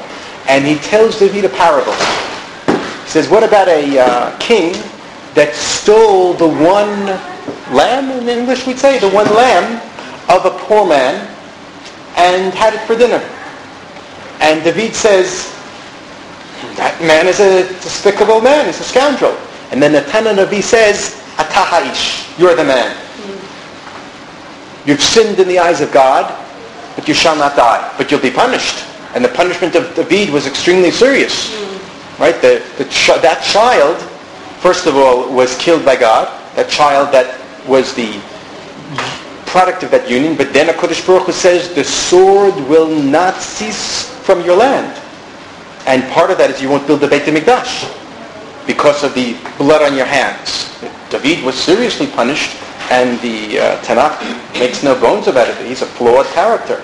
And he tells David a parable. He says, what about a king that stole the one lamb, in English we'd say, the one lamb of a poor man and had it for dinner? And David says, that man is a despicable man, he's a scoundrel. And then Natan HaNavi says, Atah ha'ish, you're the man. You've sinned in the eyes of God, but you shall not die, but you'll be punished. And the punishment of David was extremely serious. Right? That child, first of all, was killed by God. That child that was the product of that union. But then HaKadosh Baruch Hu says, the sword will not cease from your land. And part of that is you won't build the Beit HaMikdash because of the blood on your hands. David was seriously punished, and the Tanakh makes no bones about it. He's a flawed character.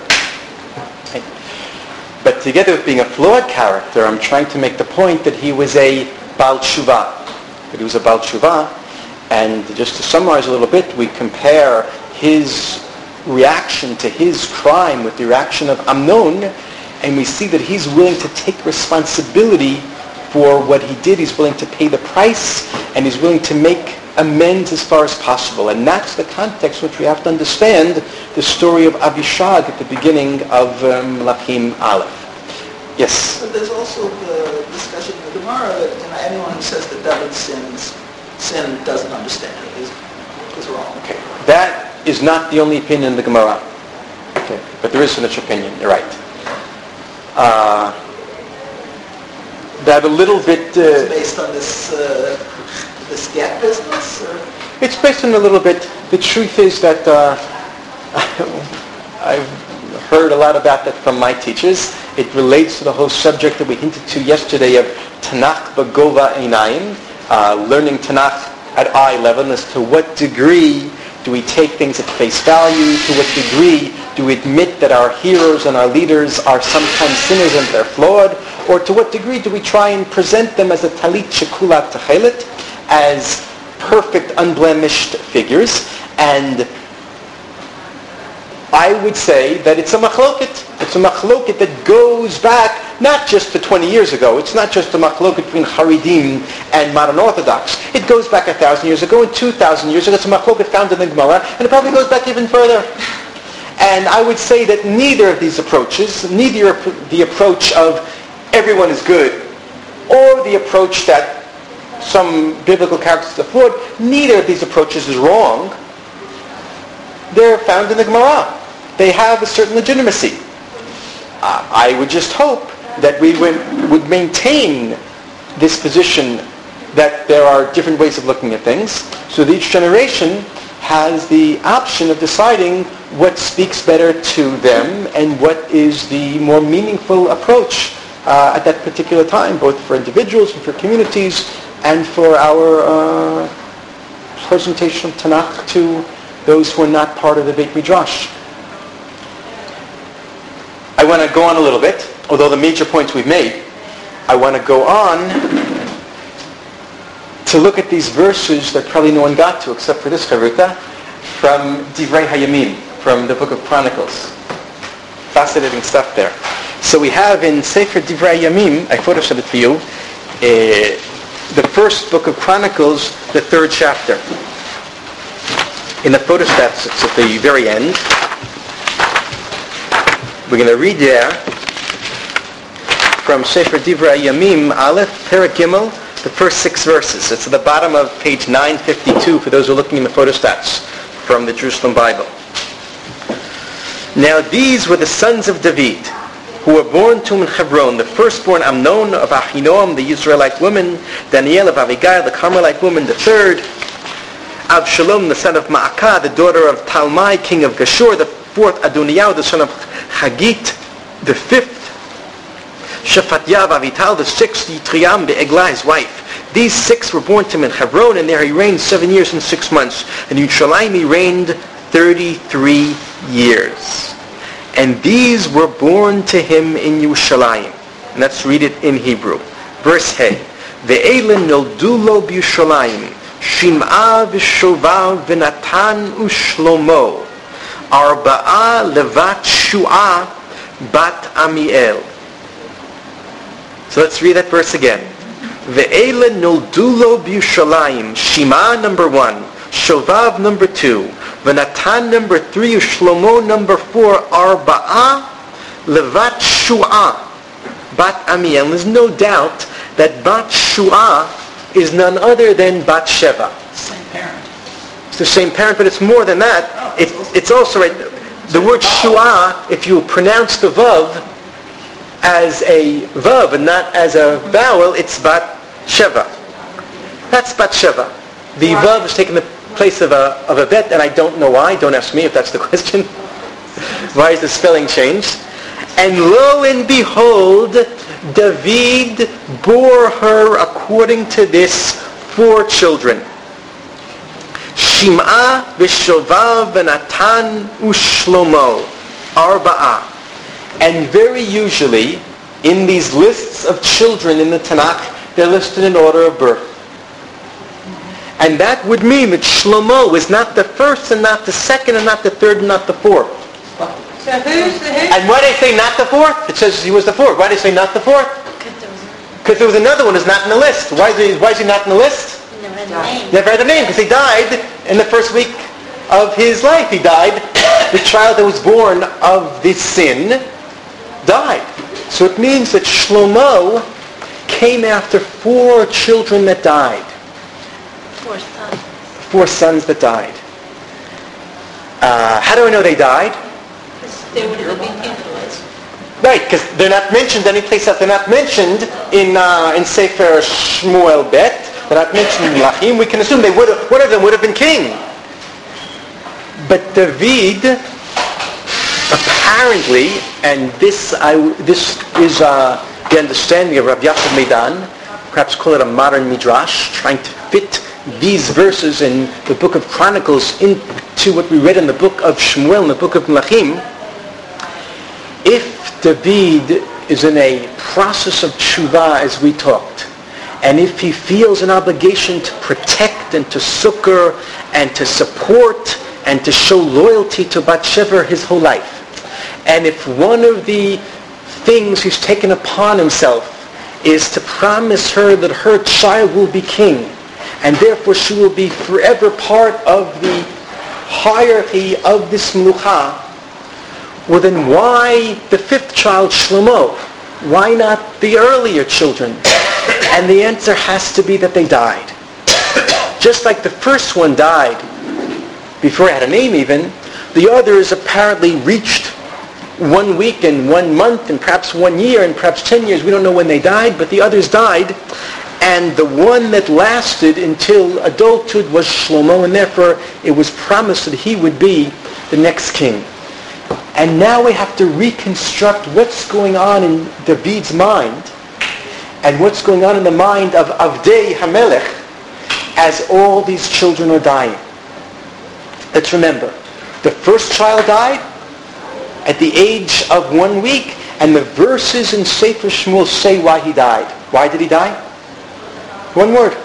But together with being a flawed character, I'm trying to make the point that he was a Baal Tshuva. That he was a Baal Tshuva. And just to summarize a little bit, we compare his reaction to his crime with the reaction of Amnon, and we see that he's willing to take responsibility for what he did. He's willing to pay the price, and he's willing to make amends as far as possible. And that's the context which we have to understand the story of Abishag at the beginning of Melachim Aleph. Yes? But there's also the discussion in the Gemara that anyone who says that David sin doesn't understand it is wrong. Okay. That is not the only opinion in the Gemara. Okay. But there is such opinion. You're right. That a little bit... it's based on this get business? Or? It's based on a little bit. The truth is that I've heard a lot about that from my teachers. It relates to the whole subject that we hinted to yesterday of Tanakh B'Gova Einayim, learning Tanakh at eye level, as to what degree do we take things at face value, to what degree do we admit that our heroes and our leaders are sometimes sinners and they're flawed, or to what degree do we try and present them as a talit shekulat techelet, as perfect, unblemished figures. And I would say that it's a machloket. It's a machloket that goes back not just to 20 years ago. It's not just a machloket between Haredim and modern Orthodox. It goes back 1,000 years ago and 2,000 years ago. It's a machloket found in the Gemara, and it probably goes back even further. And I would say that neither of these approaches, neither the approach of everyone is good, or the approach that some biblical characters are flawed, neither of these approaches is wrong. They're found in the Gemara. They have a certain legitimacy. I would just hope that we would maintain this position that there are different ways of looking at things, so that each generation has the option of deciding what speaks better to them and what is the more meaningful approach at that particular time, both for individuals and for communities, and for our presentation of Tanakh to those who are not part of the Beit Midrash. I want to go on a little bit, although the major points we've made. I want to go on to look at these verses that probably no one got to except for this Charuta, from Divrei Hayamim, from the book of Chronicles. Fascinating stuff there. So we have in Sefer Divrei Hayamim, I photoshopped it for you, the first book of Chronicles, the 3rd chapter. In the photostats, it's at the very end. We're going to read there from Sefer Divrei Hayamim, Aleph, Perek Gimel, the first 6 verses. It's at the bottom of page 952 for those who are looking in the photostats from the Jerusalem Bible. Now these were the sons of David, who were born to him in Hebron: the firstborn Amnon of Ahinoam, the Israelite woman; Daniel of Avigail, the Carmelite woman; the third Avshalom, the son of Maacah, the daughter of Talmai, king of Geshur; the fourth Adoniyahu, the son of Hagit; the fifth Shephatiah of Avital; the sixth Yitriam be'Eglah, his wife. These 6 were born to him in Hebron, and there he reigned 7 years and 6 months. And in Yerushalayim he reigned 33 years. And these were born to him in Yerushalayim. And let's read it in Hebrew. Verse Hey. Ve'elin noldu lo b'Yerushalayim, Shim'a v'Shoval v'Natan u'Shlomo, Arba'a levat Shu'a bat Amiel. So let's read that verse again. Ve'ele noldu lo b'Yushalayim, Shema number 1, Shovav number 2, V'Natan number 3, Shlomo number 4, Arba'ah levat Shu'ah, Bat Amiel. There's no doubt that Bat Shu'ah is none other than Bat Sheva. Same parent. It's the same parent, but it's more than that. It's also right. The word Shu'ah, if you pronounce the Vav as a Vav and not as a vowel, it's Bat Sheva. That's Bat Sheva. The Vav is taking the place of a Bet, and I don't know why. Don't ask me if that's the question. Why is the spelling changed? And lo and behold, David bore her according to this 4 children. Shim'ah v'Shovav v'Natan u'Shlomo. Arba'ah. And very usually, in these lists of children in the Tanakh, they're listed in order of birth. And that would mean that Shlomo is not the first and not the second and not the third and not the fourth. So who's the who? And why do they say not the fourth? It says he was the fourth. Why do they say not the fourth? Because there was another one who's not in the list. Why is he not in the list? Never had a name, because he died in the first week of his life. He died. The child that was born of this sin died. So it means that Shlomo came after 4 children that died. 4 sons that died. How do I know they died? They would have been otherwise. Right, because they're not mentioned any place else. They're not mentioned in Sefer Shmuel Bet. They're not mentioned in Lachim. We can assume one of them would have been king. But David, apparently, and this is the understanding of Rav Yaakov Meidan, perhaps call it a modern midrash, trying to fit these verses in the book of Chronicles into what we read in the book of Shmuel, in the book of Melachim. If David is in a process of tshuva, as we talked, and if he feels an obligation to protect and to succor and to support and to show loyalty to Bathsheba his whole life, and if one of the things he's taken upon himself is to promise her that her child will be king, and therefore she will be forever part of the hierarchy of this melucha, well then why the 5th child, Shlomo? Why not the earlier children? And the answer has to be that they died. Just like the first one died before it had a name even, the others apparently reached 1 week and 1 month and perhaps 1 year and perhaps 10 years. We don't know when they died, but the others died. And the one that lasted until adulthood was Shlomo, and therefore it was promised that he would be the next king. And now we have to reconstruct what's going on in David's mind and what's going on in the mind of Avdei HaMelech as all these children are dying. Let's remember, the first child died at the age of 1 week, and the verses in Sefer Shmuel say why he died. Why did he die? 1 word.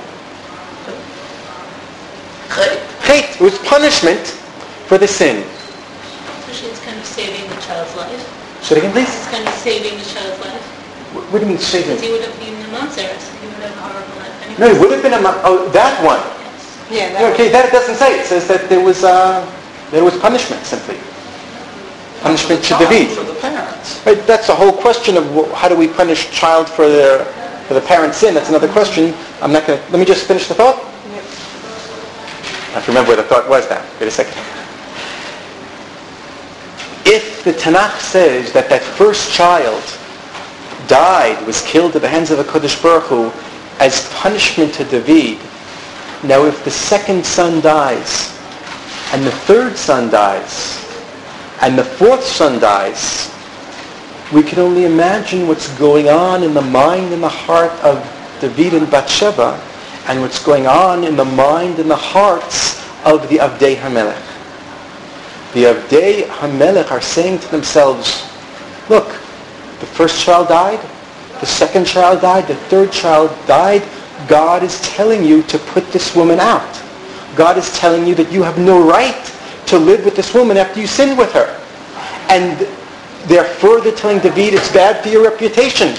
Chet. It was punishment for the sin. It's kind of saving the child's life. Say it again, please. It's kind of saving the child's life. What do you mean saving? Because he would have been a Montserrat. He would have a horrible life. No, it would have been that one. Yes. Yeah, Okay, that it doesn't say. It says that there was punishment simply. Punishment to David. For the parents. Right, that's the whole question of how do we punish a child for the parent's sin. That's another question. I'm not going to. Let me just finish the thought. Yep. I have to remember where the thought was now. Wait a second. If the Tanakh says that first child died, was killed at the hands of a Kodesh Baruch Hu as punishment to David, now if the second son dies, and the third son dies, and the fourth son dies, we can only imagine what's going on in the mind and the heart of David and Bathsheba, and what's going on in the mind and the hearts of the Avdei HaMelech. The Avdei HaMelech are saying to themselves, look, the first child died, the second child died, the third child died. God is telling you to put this woman out. God is telling you that you have no right to live with this woman after you sinned with her. And they're further telling David, it's bad for your reputation.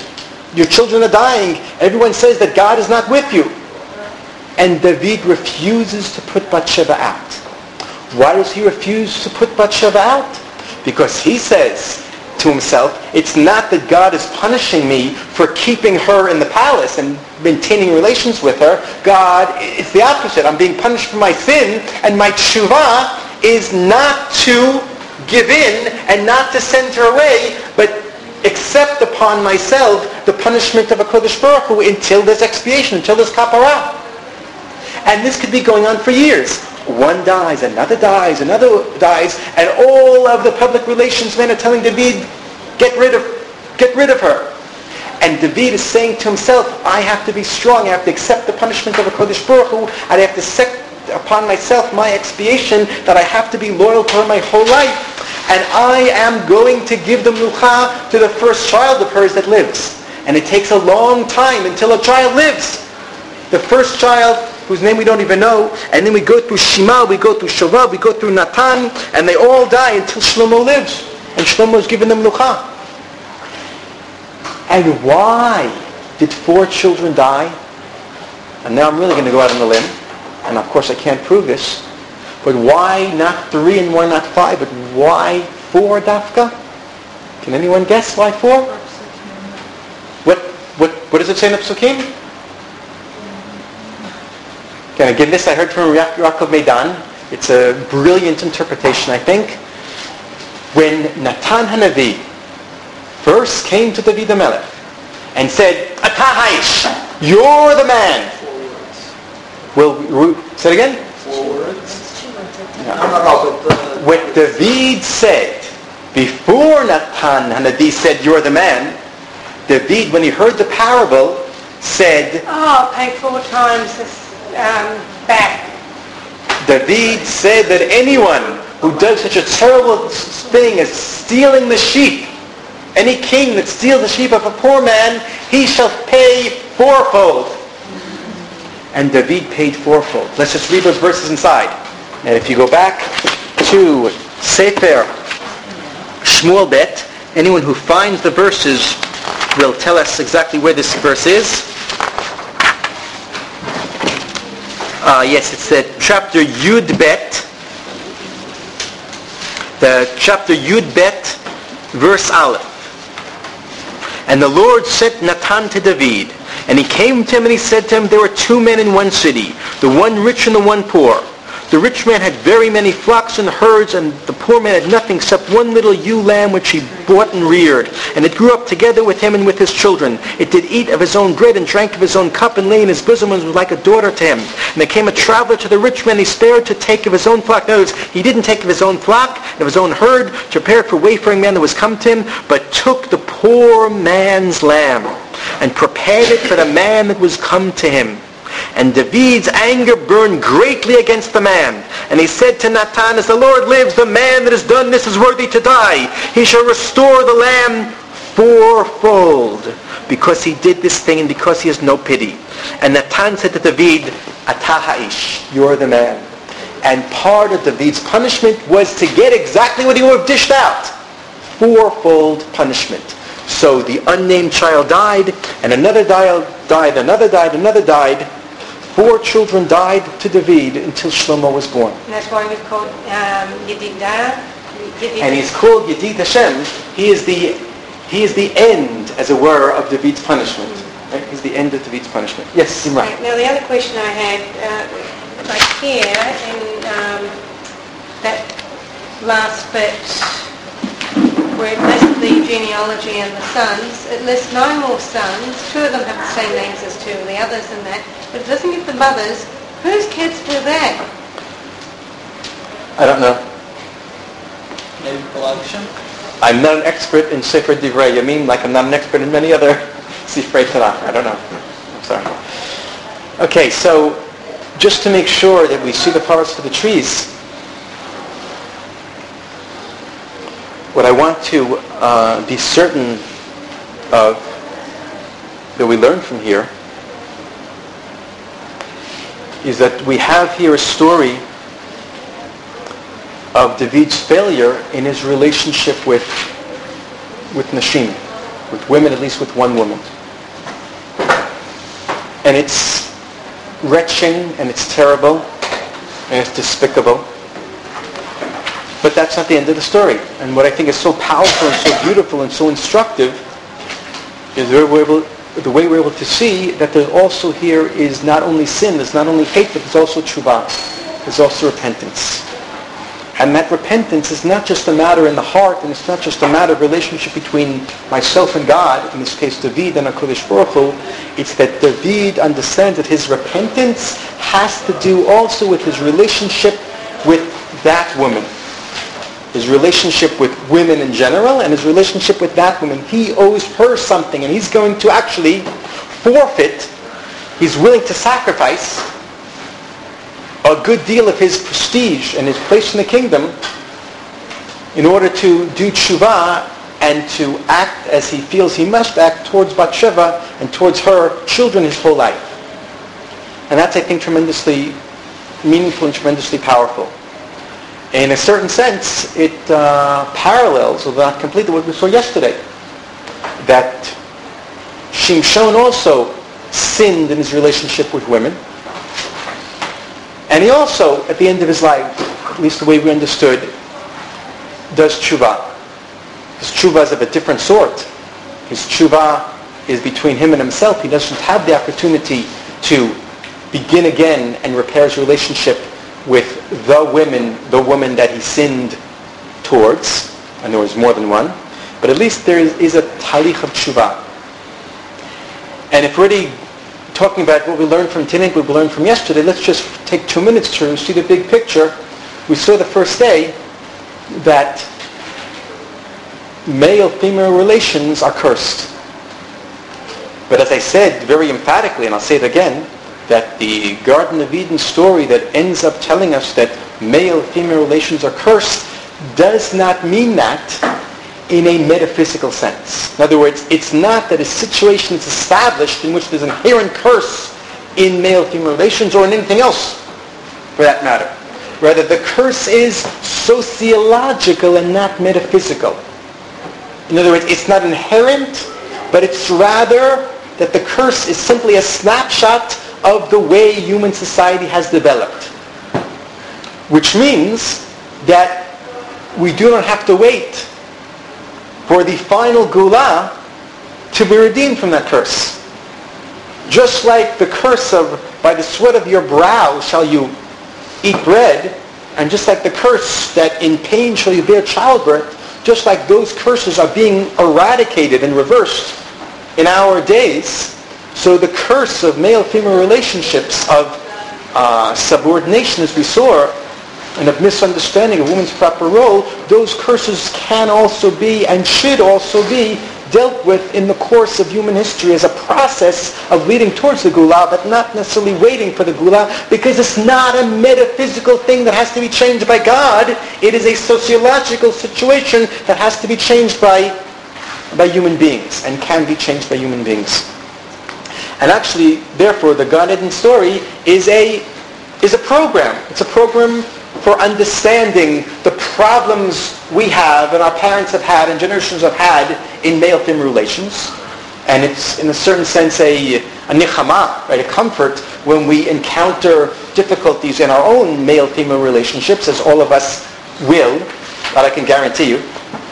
your children are dying. Everyone says that God is not with you. And David refuses to put Bathsheba out. Why does he refuse to put Bathsheba out? Because he says to himself, it's not that God is punishing me for keeping her in the palace and maintaining relations with her. God, it's the opposite. I'm being punished for my sin, and my tshuva is not to give in and not to send her away, but accept upon myself the punishment of HaKadosh Baruch Hu until there's expiation, until there's kapara. And this could be going on for years. One dies, another dies, another dies, and all of the public relations men are telling David, get rid of her. And David is saying to himself, I have to be strong, I have to accept the punishment of HaKadosh Baruch Hu, and I have to set upon myself my expiation that I have to be loyal to her my whole life. And I am going to give the melucha to the first child of hers that lives. And it takes a long time until a child lives. The first child, whose name we don't even know, and then we go through Shema, we go through Shovah, we go through Natan, and they all die until Shlomo lives. And Shlomo is given the melucha. And why did 4 children die? And now I'm really going to go out on a limb, and of course I can't prove this, but why not 3 and why not 5, but why 4 dafka? Can anyone guess why 4? What does it say in the Psukim? Okay, again, this I heard from Yaakov Meidan. It's a brilliant interpretation, I think. When Natan Hanavi first came to David HaMelech and said, Ata haish, you're the man. Well, say it again? 4 words? No. No, but What David said before Natan Hanavi said, you're the man, David, when he heard the parable, said, Oh, pay 4 times this back. David said that anyone who does such a terrible thing as stealing the sheep, any king that steals the sheep of a poor man, he shall pay 4-fold. And David paid 4-fold. Let's just read those verses inside. And if you go back to Sefer Shmuel Bet, anyone who finds the verses will tell us exactly where this verse is. Yes, it's the chapter Yud Bet. The chapter Yud Bet, verse Aleph. And the Lord sent Natan to David, and he came to him and he said to him, there were 2 men in one city, the one rich and the one poor. The rich man had very many flocks and herds, and the poor man had nothing except one little ewe lamb which he bought and reared. And it grew up together with him and with his children. It did eat of his own bread and drank of his own cup and lay in his bosom and was like a daughter to him. And there came a traveler to the rich man. He spared to take of his own flock. In other words, he didn't take of his own flock and of his own herd to prepare for a wayfaring man that was come to him, but took the poor man's lamb and prepared it for the man that was come to him. And David's anger burned greatly against the man. And he said to Natan, as the Lord lives, the man that has done this is worthy to die. He shall restore the lamb 4-fold, because he did this thing and because he has no pity. And Natan said to David, Ata haish, you're the man. And part of David's punishment was to get exactly what he would have dished out. 4-fold punishment. So the unnamed child died, and another died, another died, another died. 4 children died to David until Shlomo was born. And that's why we've called Yedidah. And he's called Yedid Hashem. He is the end, as it were, of David's punishment. Right? He's the end of David's punishment. Yes, Simran. Right. Now the other question I had, like here in that last bit where it lists the genealogy and the sons, it lists 9 more sons. 2 of them have the same names as 2 of the others in that. But it doesn't give the mothers. Whose kids were they? I don't know. maybe Pelagian? I'm not an expert in Sefer Divrei Yamim, like I'm not an expert in many other Sifrei Tanakh. I don't know. I'm sorry. Okay, so just to make sure that we see the forest for the trees, what I want to be certain of that we learn from here is that we have here a story of David's failure in his relationship with Nashim, with women, at least with one woman. And it's retching, and it's terrible, and it's despicable. But that's not the end of the story. And what I think is so powerful and so beautiful and so instructive is the way we're able to see that there's also here is not only sin, there's not only hate, but there's also tshuva. There's also repentance. And that repentance is not just a matter in the heart, and it's not just a matter of relationship between myself and God, in this case David and HaKadosh Baruch Hu. It's that David understands that his repentance has to do also with his relationship with that woman. His relationship with women in general, and his relationship with that woman. He owes her something, and he's going to actually forfeit, he's willing to sacrifice a good deal of his prestige and his place in the kingdom in order to do tshuva and to act as he feels he must act towards Bathsheba and towards her children his whole life. And that's, I think, tremendously meaningful and tremendously powerful. In a certain sense, it parallels, although not completely, what we saw yesterday. That Shimshon also sinned in his relationship with women. And he also, at the end of his life, at least the way we understood, does tshuva. His tshuva is of a different sort. His tshuva is between him and himself. He doesn't have the opportunity to begin again and repair his relationship with the woman that he sinned towards, and there was more than one, but at least there is a talich of tshuva. And if we're already talking about what we learned from Tinnik, what we learned from yesterday, let's just take 2 minutes to see the big picture. We saw the first day that male-female relations are cursed. But as I said very emphatically, and I'll say it again, that the Garden of Eden story that ends up telling us that male-female relations are cursed does not mean that in a metaphysical sense. In other words, it's not that a situation is established in which there's an inherent curse in male-female relations or in anything else, for that matter. Rather, the curse is sociological and not metaphysical. In other words, it's not inherent, but it's rather that the curse is simply a snapshot of the way human society has developed. Which means that we do not have to wait for the final Gula to be redeemed from that curse. Just like the curse of, by the sweat of your brow shall you eat bread, and just like the curse that in pain shall you bear childbirth, just like those curses are being eradicated and reversed in our days, so the curse of male-female relationships, of subordination, as we saw, and of misunderstanding of women's proper role, those curses can also be and should also be dealt with in the course of human history as a process of leading towards the Gula, but not necessarily waiting for the Gula, because it's not a metaphysical thing that has to be changed by God. It is a sociological situation that has to be changed by human beings and can be changed by human beings. And actually, therefore, the Gan Eden story is a program. It's a program for understanding the problems we have and our parents have had and generations have had in male-female relations. And it's, in a certain sense, a nichama, right, a comfort when we encounter difficulties in our own male-female relationships, as all of us will. That I can guarantee you.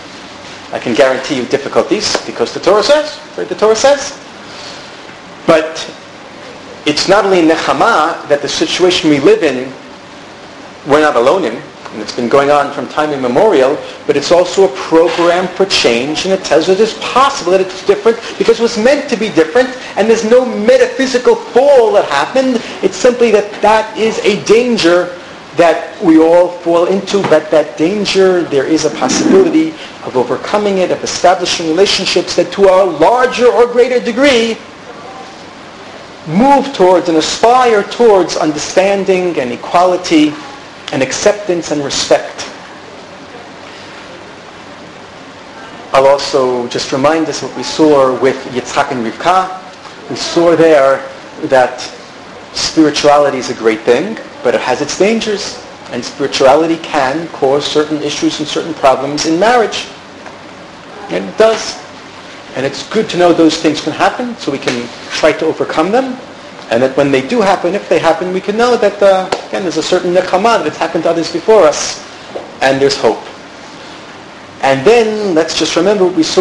I can guarantee you difficulties, because the Torah says, right, the Torah says. But it's not only nechama that the situation we live in, we're not alone in, and it's been going on from time immemorial, but it's also a program for change, and it tells us it's possible that it's different because it was meant to be different, and there's no metaphysical fall that happened. It's simply that is a danger that we all fall into, but that danger, there is a possibility of overcoming it, of establishing relationships that to a larger or greater degree move towards and aspire towards understanding and equality and acceptance and respect. I'll also just remind us what we saw with Yitzhak and Rivka. We saw there that spirituality is a great thing, but it has its dangers, and spirituality can cause certain issues and certain problems in marriage. And it does. And it's good to know those things can happen so we can try to overcome them. And that when they do happen, if they happen, we can know that, again, there's a certain nechama that's happened to others before us, and there's hope. And then, let's just remember what we saw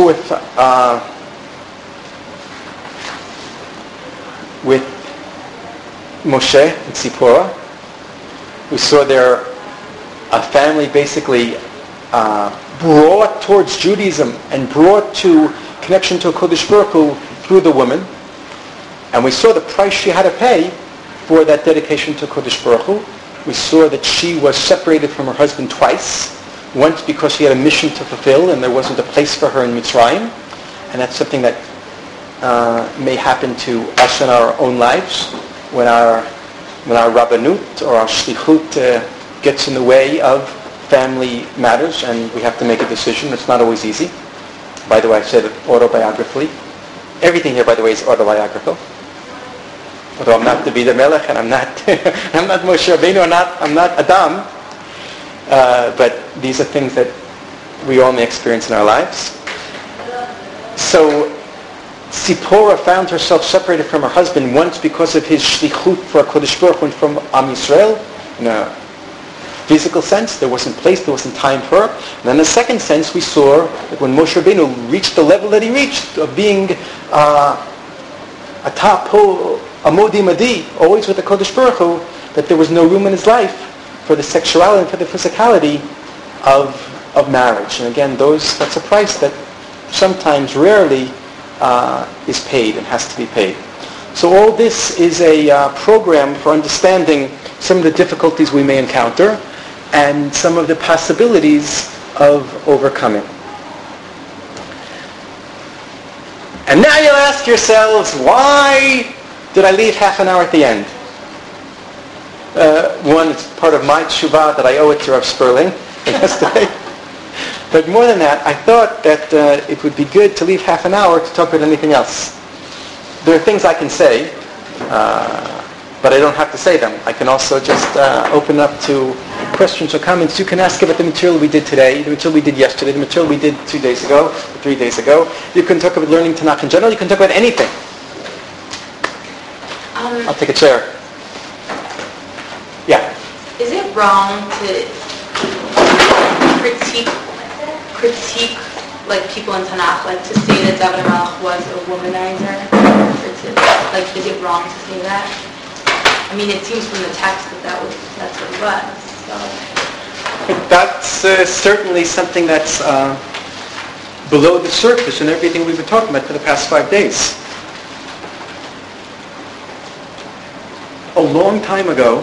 with Moshe and Tzipporah. We saw there a family basically brought towards Judaism and brought to connection to Kodesh Baruch Hu through the woman. And we saw the price she had to pay for that dedication to Kodesh Baruch Hu. We saw that she was separated from her husband twice. Once because she had a mission to fulfill and there wasn't a place for her in Mitzrayim. And that's something that may happen to us in our own lives when our rabbanut or our shlichut gets in the way of family matters and we have to make a decision. It's not always easy. By the way, I said it autobiographically. Everything here, by the way, is autobiographical. Although I'm not David HaMelech and I'm not Moshe Rabbeinu, I'm not Adam. But these are things that we all may experience in our lives. So Tzipporah found herself separated from her husband once because of his shlichut for Kodesh Baruch Hu and from Am Yisrael. In a physical sense, there wasn't place, there wasn't time for her. And then in a second sense, we saw that when Moshe Rabbeinu reached the level that he reached of being a top Amodi Madi, always with the Kodesh Baruch Hu, that there was no room in his life for the sexuality and for the physicality of marriage. And again, that's a price that sometimes, rarely, is paid and has to be paid. So all this is a program for understanding some of the difficulties we may encounter and some of the possibilities of overcoming. And now you'll ask yourselves, why did I leave half an hour at the end? One, it's part of my tshuva that I owe it to Rav Sperling yesterday. But more than that, I thought that it would be good to leave half an hour to talk about anything else. There are things I can say, but I don't have to say them. I can also just open up to questions or comments. You can ask about the material we did today, the material we did yesterday, the material we did 2 days ago, 3 days ago. You can talk about learning Tanakh in general. You can talk about anything. I'll take a chair. Yeah. Is it wrong to critique like people in Tanakh, like to say that David HaMelech was a womanizer? Is it wrong to say that? I mean, it seems from the text that that's what it was. So. That's certainly something that's below the surface in everything we've been talking about for the past 5 days. A long time ago,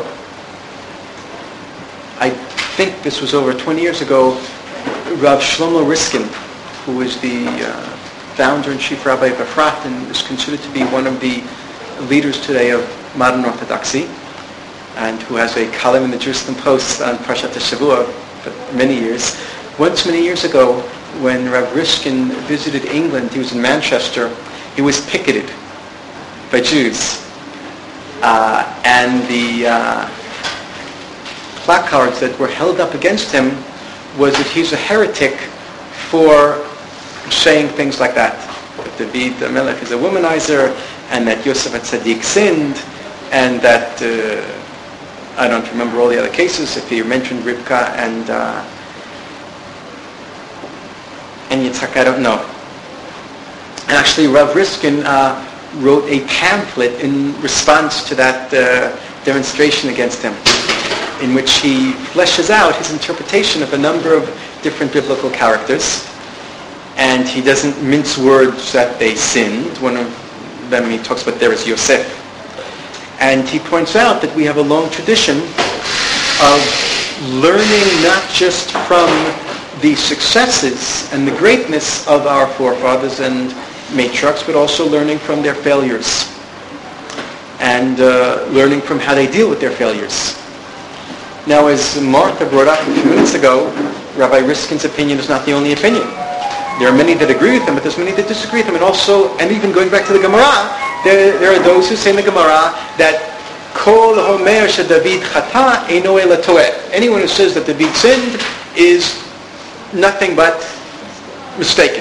I think this was over 20 years ago, Rav Shlomo Riskin, who was the founder and chief rabbi of Efrat and is considered to be one of the leaders today of modern Orthodoxy, and who has a column in the Jerusalem Post on Parshat HaShavua for many years. Once, many years ago, when Rav Riskin visited England, he was in Manchester, he was picketed by Jews. And the placards that were held up against him was that he's a heretic for saying things like that. That David HaMelech is a womanizer, and that Yosef HaTzadik sinned, and that, I don't remember all the other cases, if he mentioned Rivka and Yitzhak, I don't know. And actually, Rav Riskin wrote a pamphlet in response to that demonstration against him, in which he fleshes out his interpretation of a number of different biblical characters. And he doesn't mince words that they sinned. One of them he talks about there is Yosef. And he points out that we have a long tradition of learning not just from the successes and the greatness of our forefathers and matriarchs, but also learning from their failures and learning from how they deal with their failures. Now, as Martha brought up a few minutes ago, Rabbi Riskin's opinion is not the only opinion. There are many that agree with him, but there's many that disagree with him. And also, and even going back to the Gemara, there are those who say in the Gemara that Kol Homer sheDavid chata eino ela toeh. Anyone who says that David sinned is nothing but mistaken.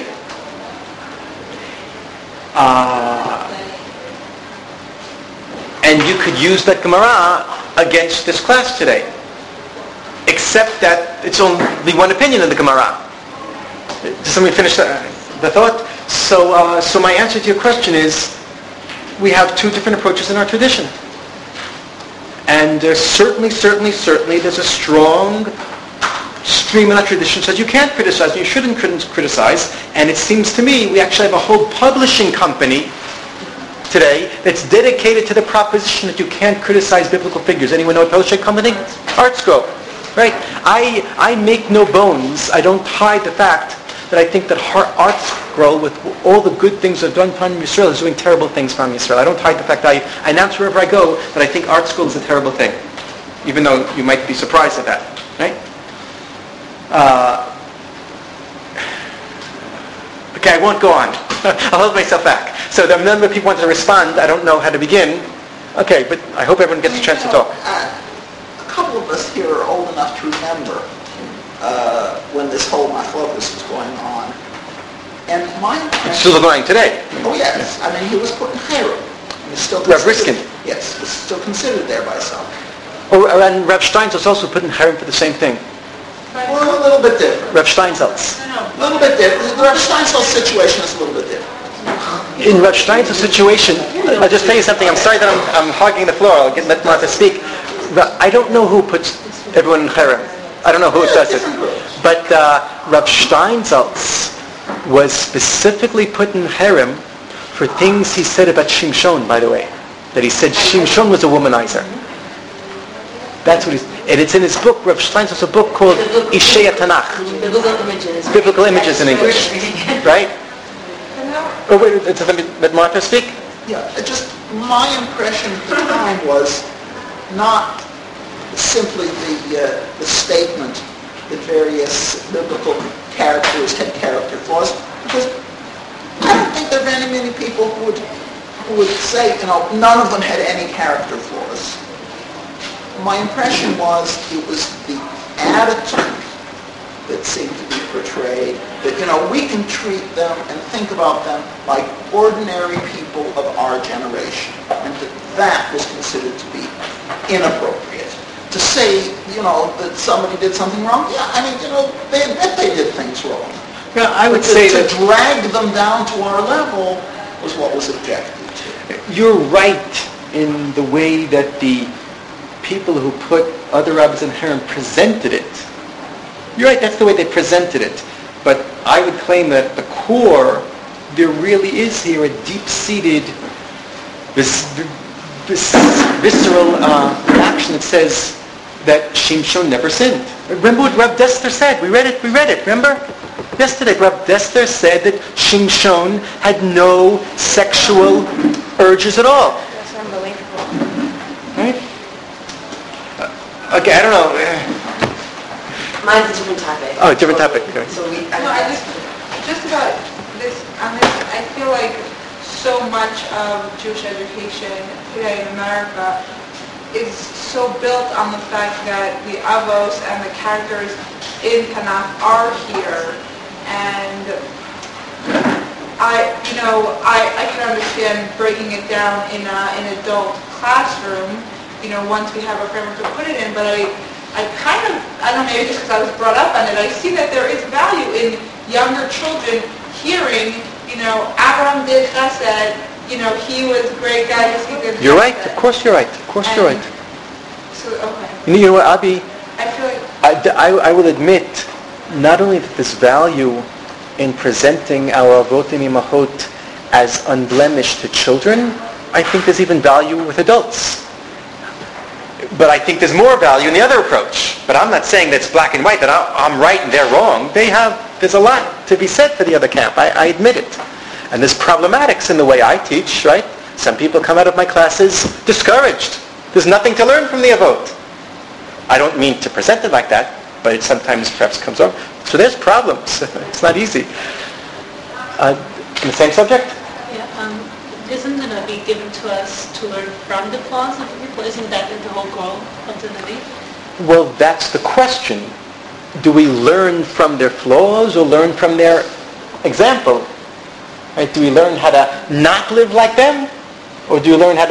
And you could use that Gemara against this class today. Except that it's only one opinion of the Gemara. Just let me finish the thought. So my answer to your question is, we have two different approaches in our tradition. And there's certainly there's a strong stream in our tradition that says you can't criticize and you shouldn't criticize. And it seems to me we actually have a whole publishing company today that's dedicated to the proposition that you can't criticize biblical figures. Anyone know a publishing company? ArtScroll. Right? I make no bones. I don't hide the fact that I think that ArtScroll, with all the good things they've done for Am Yisrael, is doing terrible things for Am Yisrael. I don't hide the fact that I announce wherever I go that I think ArtScroll is a terrible thing, even though you might be surprised at that. Right? Okay, I won't go on. I'll hold myself back. So there are a number of people wanting to respond. I don't know how to begin. Okay, but I hope everyone gets a chance to talk. A couple of us here are old enough to remember when this whole machlokus was going on. And my impression... Still going today. Oh, yes. I mean, he was put in Chayrim. Rav Riskin. Yes, was still considered there by some. Oh, and Rav Steinsaltz also put in Chayrim for the same thing. Well, a little bit different. Rav Steinsaltz. A little bit different. The Rav Steinsaltz situation is a little bit different. In Rav Steinsaltz's situation, I'll just tell you something. I'm sorry that I'm hogging the floor. I'll let Martha speak. I don't know who puts everyone in Chayrim. I don't know who does it. But Rav Steinsaltz was specifically put in Chayrim for things he said about Shimshon, by the way. That he said Shimshon was a womanizer. That's what he's... And it's in his book, Rav Steinsaltz, a book called Ishei Tanakh. Biblical images in English. Right? Oh, wait, let Martha speak? Yeah, just my impression at the time was not simply the statement that various biblical characters had character flaws, because I don't think there are many people who would say, none of them had any character flaws. My impression was it was the attitude that seemed to be portrayed, that, we can treat them and think about them like ordinary people of our generation, and that was considered to be inappropriate. To say, that somebody did something wrong, they admit they did things wrong. Yeah, I would say to drag them down to our level was what was objected to. You're right in the way that the people who put other rabbis in Chayrim presented it. You're right, that's the way they presented it. But I would claim that at the core, there really is here a deep-seated, visceral reaction that says that Shimshon never sinned. Remember what Rav Dessler said? We read it, remember? Yesterday, Rav Dessler said that Shimshon had no sexual urges at all. That's unbelievable. Right? Okay, I don't know. Mine's a different topic. Oh, different topic. Okay. So I just about this, I feel like so much of Jewish education today in America is so built on the fact that the avos and the characters in Tanakh are here, and I can understand breaking it down in an adult classroom, once we have a framework to put it in, but I don't know, maybe just because I was brought up on it, I see that there is value in younger children hearing, Abraham did chesed, he was a great guy. You're right. Of course you're right. You're right. So, okay. You know what, Abby? I feel like... I will admit, not only that there's value in presenting our avotim imachot as unblemished to children, I think there's even value with adults. But I think there's more value in the other approach. But I'm not saying that it's black and white, that I'm right and they're wrong. There's a lot to be said for the other camp. I admit it. And there's problematics in the way I teach, right? Some people come out of my classes discouraged. There's nothing to learn from the avot. I don't mean to present it like that, but it sometimes perhaps comes off. So there's problems. It's not easy. In the same subject? Yeah, isn't the Navi given to us to learn from the flaws of the people? Isn't that the whole goal of the Navi? Well, that's the question. Do we learn from their flaws or learn from their example? Right? Do we learn how to not live like them? Or do we learn how to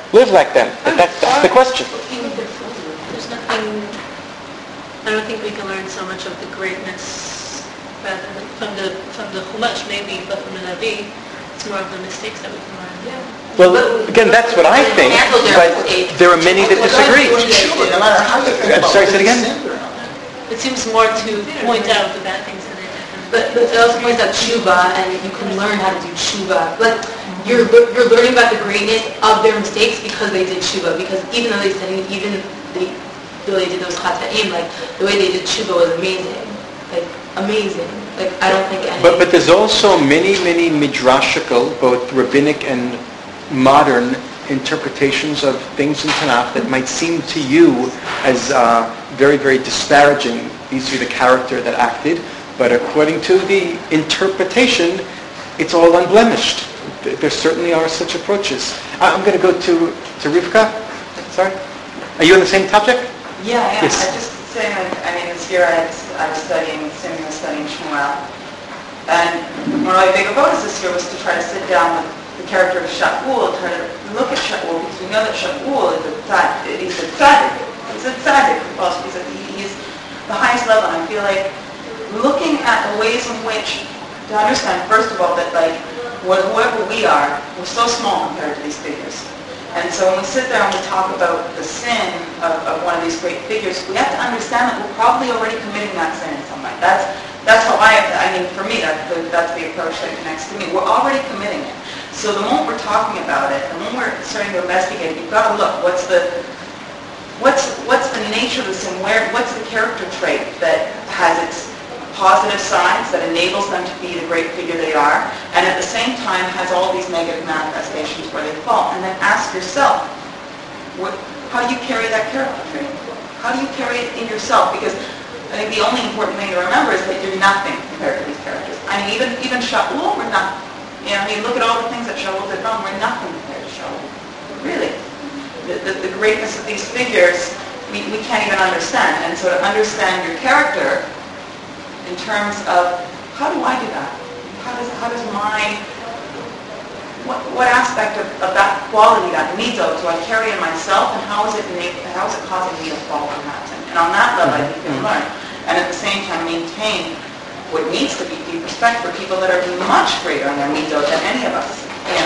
live like them. But that's the question. There's nothing. I don't think we can learn so much of the greatness from the Chumash maybe, but from the Navi, it's more of the mistakes that we can learn. Yeah. Well, again, that's what I think, but there are many that disagree. No matter how you think I'm sorry, say it again? It seems more to point out the bad things that they did. But it also points out tshuva, and you can learn how to do tshuva. Like, you're learning about the greatness of their mistakes because they did tshuva. Because even though they sinned, the way they did those chata'im, like, the way they did tshuva was amazing. Like, amazing. Like, I don't think any... But there's also many midrashical, both rabbinic and modern interpretations of things in Tanakh that might seem to you as very, very disparaging. These are the character that acted. But according to the interpretation, it's all unblemished. There certainly are such approaches. I'm going to go to Rivka. Sorry? Are you on the same topic? Yeah, I am. Yes. I just saying, this year I was studying Shmuel. And one of my big avodas this year was to try to sit down with the character of Shaul, try to look at Shaul, because we know that Shaul is a tzaddik. He's a tzaddik. He's the highest level. And I feel like looking at the ways in which, to understand, first of all, that whoever we are, we're so small compared to these figures. And so when we sit there and we talk about the sin of one of these great figures, we have to understand that we're probably already committing that sin in some way. That's how for me, that's the approach that connects to me. We're already committing it. So the moment we're talking about it, the moment we're starting to investigate it, you've got to look, what's the nature of the sin? What's the character trait that has its positive sides, that enables them to be the great figure they are, and at the same time has all these negative manifestations where they fall. And then ask yourself, how do you carry that character trait? How do you carry it in yourself? Because I think the only important thing to remember is that you're nothing compared to these characters. I mean, even Shaul, we're nothing. Look at all the things that Shaul did wrong. We're nothing compared to Shaul. Really. The greatness of these figures, we can't even understand. And so to understand your character in terms of, how do I do that? How does my, what aspect of that quality, that mido, do I carry in myself, and how is it causing me to fall on that? And on that level, I think you can learn. And at the same time, maintain what needs to be deep respect for people that are much greater in their mido than any of us,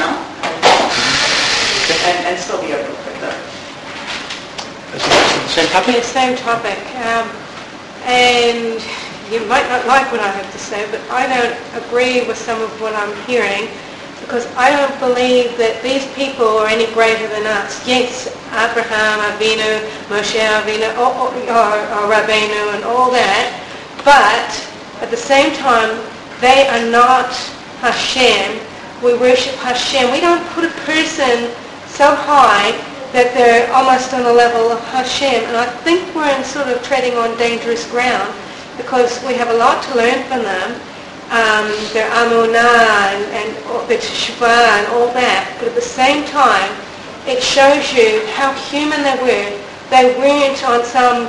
and still be able to put the... Same topic? Yeah, same topic. And you might not like what I have to say, but I don't agree with some of what I'm hearing, because I don't believe that these people are any greater than us. Yes, Abraham, Avinu, Moshe Avinu, or Rabbeinu and all that, but at the same time, they are not Hashem. We worship Hashem. We don't put a person so high that they're almost on the level of Hashem. And I think we're sort of treading on dangerous ground, because we have a lot to learn from them. Their amunah and their teshuvah and all that. But at the same time, it shows you how human they were. They weren't on some...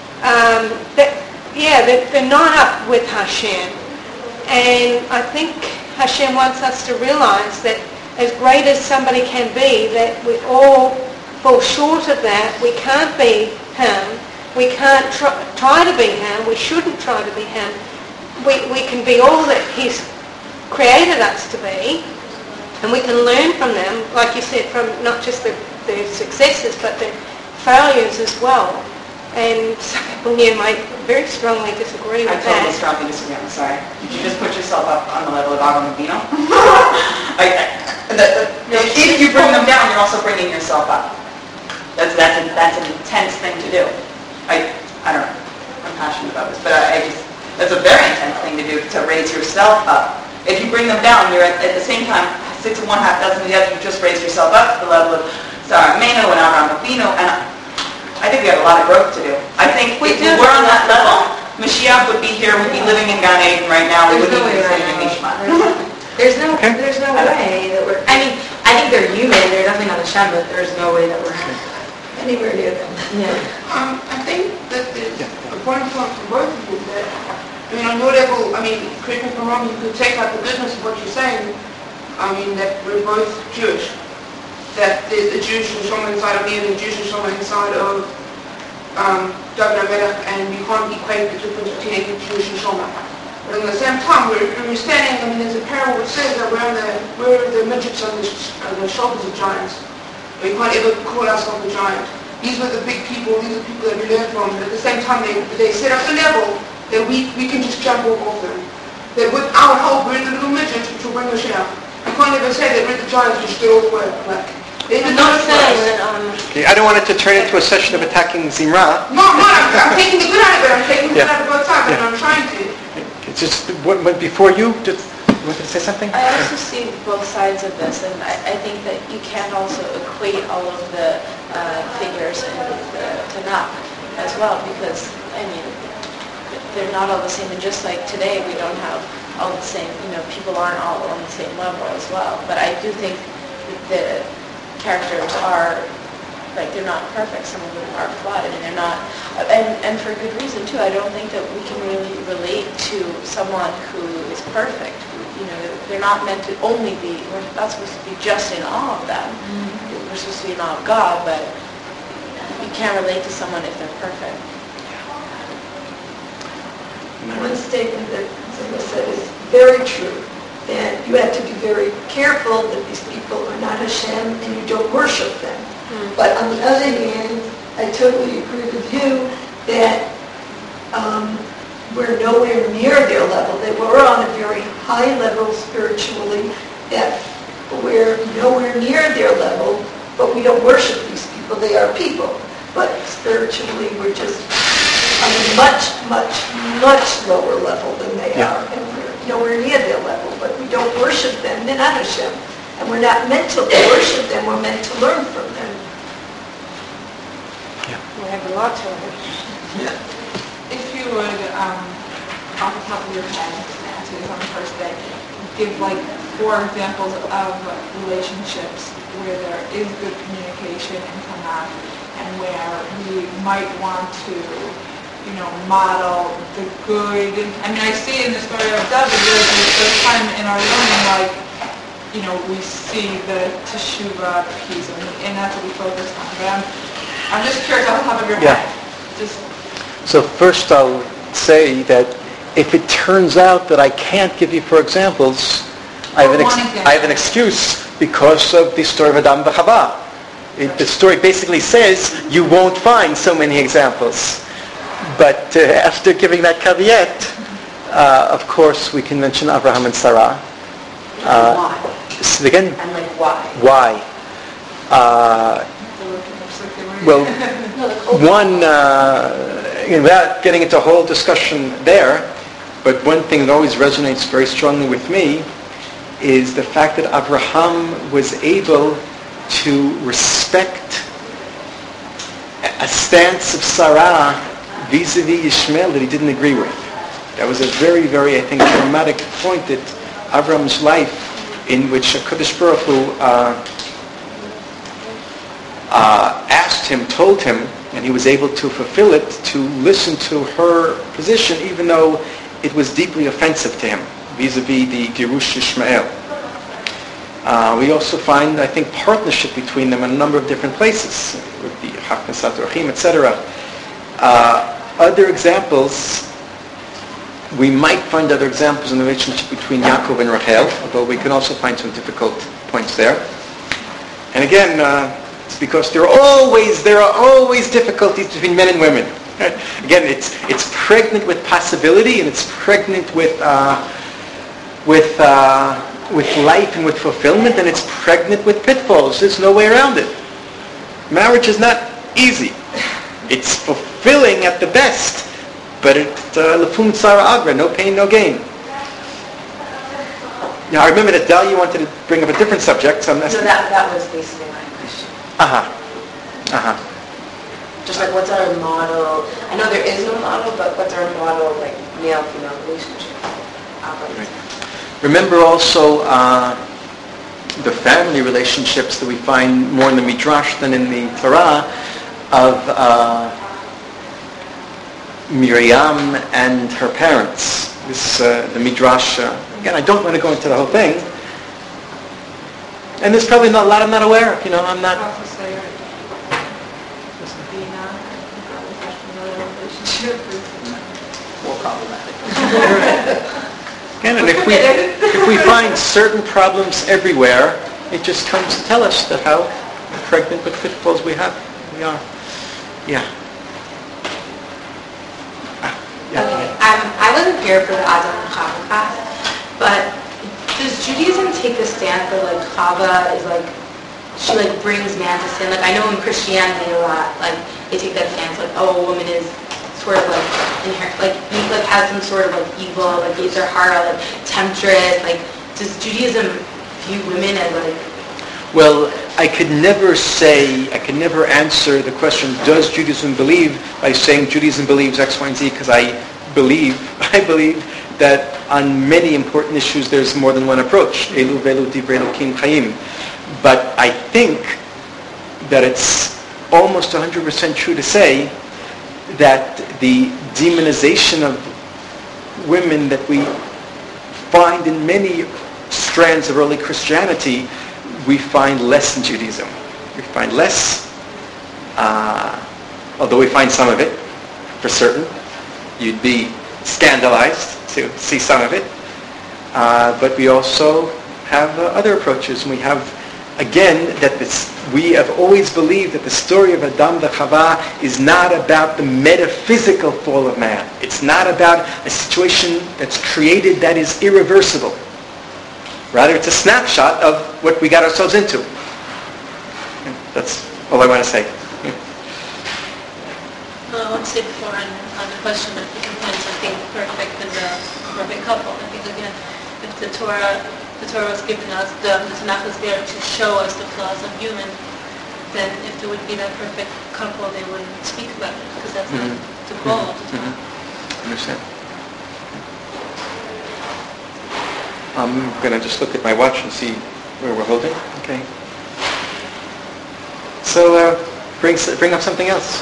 they're not up with Hashem. And I think Hashem wants us to realize that as great as somebody can be, that we all fall short of that. We can't be Him. We can't try to be Him. We shouldn't try to be Him. We can be all that He's created us to be, and we can learn from them, like you said, from not just their successes, but their failures as well. And some people here might very strongly disagree with that. I totally strongly disagree. I'm sorry. Did you just put yourself up on the level of Avraham Avinu? If you bring them down, you're also bringing yourself up. That's an intense thing to do. I don't know. I'm passionate about this, but that's a very intense thing to do, to raise yourself up. If you bring them down, you're at the same time 6 of one, half dozen of the other. You just raise yourself up to the level of Sarah Meno and Avraham Avinu, and I think we have a lot of growth to do. I think if we were on that level, Mashiach would be here, we'd be living in Gan Eden right now. We wouldn't be sitting in Mishpat. There's no way that we're... I mean, I think they're human. They're definitely not Hashem, but there's no way that we're anywhere near them. Yeah. I think that there's a point from both of you that, on your level, correct me if I'm wrong, you could take out the goodness of what you're saying, that we're both Jewish. that the Jewish Neshama inside of me and the Jewish Neshama inside of David HaMelech, and you can't equate the difference between a Jewish Neshama. But at the same time, we're standing, I mean, there's a parable which says that we're the midgets on the shoulders of giants. We can't ever call ourselves a giant. These were the big people, these are the people that we learn from. But at the same time, they set up the level that we can just jump off them. That with our help, we're the little midgets which will bring us down. You can't ever say that we're the giants which did all the work. Like, I'm not saying that Okay, I don't want it to turn into a session of attacking Zimra. No, I'm taking the good out of it. I'm taking the good out of both sides, and I'm trying to. It's just, before you wanted to say something? I also see both sides of this, and I think that you can't also equate all of the figures in the Tanakh as well, because, I mean, they're not all the same. And just like today, we don't have all the same, people aren't all on the same level as well. But I do think that the characters are, like, they're not perfect. Some of them are flawed, and they're not, and for good reason too. I don't think that we can really relate to someone who is perfect. They're not meant to only be, we're not supposed to be just in awe of them. Mm-hmm. We're supposed to be in awe of God, but you can't relate to someone if they're perfect. One statement that someone said is very true, that you have to be very careful that these people are not Hashem and you don't worship them. Mm-hmm. But on the other hand, I totally agree with you that we're nowhere near their level. They were on a very high level spiritually, that we're nowhere near their level, but we don't worship these people. They are people. But spiritually, we're just on a much, much, much lower level than they are. And we're nowhere near their level, but we don't worship them. They're not Hashem. And we're not meant to worship them. We're meant to learn from them. we have a lot to learn. If you would, off the top of your head, answer this on the first day, give like 4 examples of relationships where there is good communication in Tanakh and where we might want to, model the good. I mean, I see in the story of David, really for the first time in our learning, we see the teshuvah piece, and that's what we focus on. But I'm just curious off the top of your head. So first I'll say that if it turns out that I can't give you 4 examples, I have an excuse because of the story of Adam and Chava. The story basically says you won't find so many examples. But after giving that caveat, of course we can mention Abraham and Sarah. Why? Again? And like why? Why? Well, one, without getting into a whole discussion there, but one thing that always resonates very strongly with me is the fact that Abraham was able to respect a stance of Sarah vis-a-vis Ishmael that he didn't agree with. That was a very, very, I think, dramatic point in Abraham's life in which HaKadosh Baruch Hu asked him, told him, and he was able to fulfill it, to listen to her position even though it was deeply offensive to him, vis-a-vis the Girush Ishmael. We also find, I think, partnership between them in a number of different places, with the Haknasat Rachim, etc. Other examples, we might find other examples in the relationship between Yaakov and Rachel, although we can also find some difficult points there. And again, it's because there are always difficulties between men and women. Again, it's pregnant with possibility, and it's pregnant with life and with fulfillment, and it's pregnant with pitfalls. There's no way around it. Marriage is not easy. It's fulfilling at the best, but it's lefum tzara agra, no pain, no gain. Now, I remember that Dalia wanted to bring up a different subject, so I'm asking. No, that was basically my question. Just like, what's our model? I know there is no model, but what's our model, like, male-female relationship? Remember also the family relationships that we find more in the Midrash than in the Torah of Miriam and her parents. This the Midrash. Again, I don't want to go into the whole thing. And there's probably not a lot I'm not aware of. I'm not. Also say, being a relationship is More problematic. Again, and if we find certain problems everywhere, it just comes to tell us that how pregnant with pitfalls we are. Yeah. Okay, I wasn't here for the Adam and Chava class, but does Judaism take the stand for like Chava is like she like brings man to sin? Like I know in Christianity a lot, like they take that stance like a woman is sort of like inherent, like has some sort of like evil, like Yetzer Hara, like temptress. Like does Judaism view women as like? Well, I could never answer the question, does Judaism believe, by saying Judaism believes X, Y, and Z, because I believe that on many important issues there's more than one approach. Elu velu divrei Elokim chayim. But I think that it's almost 100% true to say that the demonization of women that we find in many strands of early Christianity, we find less in Judaism. We find less, although we find some of it, for certain. You'd be scandalized to see some of it. But we also have other approaches. And we have, again, we have always believed that the story of Adam and Chava is not about the metaphysical fall of man. It's not about a situation that's created that is irreversible. Rather, it's a snapshot of what we got ourselves into. That's all I want to say. I want to say before on the question of the components of being perfect and the perfect couple. I think again, if the Torah was giving us, the Tanakh was there to show us the flaws of human, then if there would be that perfect couple, they wouldn't speak about it because that's not the goal of the Torah. Understand. I'm going to just look at my watch and see where we're holding. Okay. So bring up something else.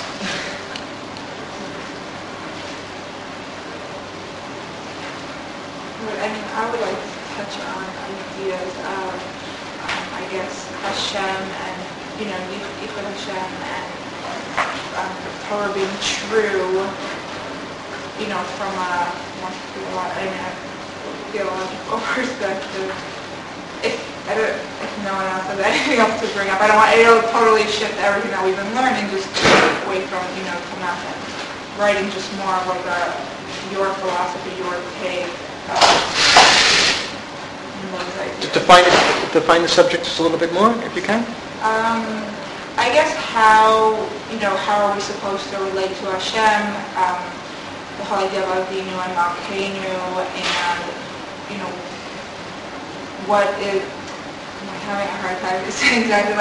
I would like to touch on ideas of, I guess, Hashem and, Yichud Hashem and Torah being true, from a more theological perspective. If no one else has anything else to bring up, it'll totally shift everything that we've been learning, just away from, Tanakh and writing just more of like your philosophy, your take. Define the subject just a little bit more, if you can. I guess how are we supposed to relate to Hashem? The whole idea of Avinu and Malkeinu, and what is? I'm having a hard time saying exactly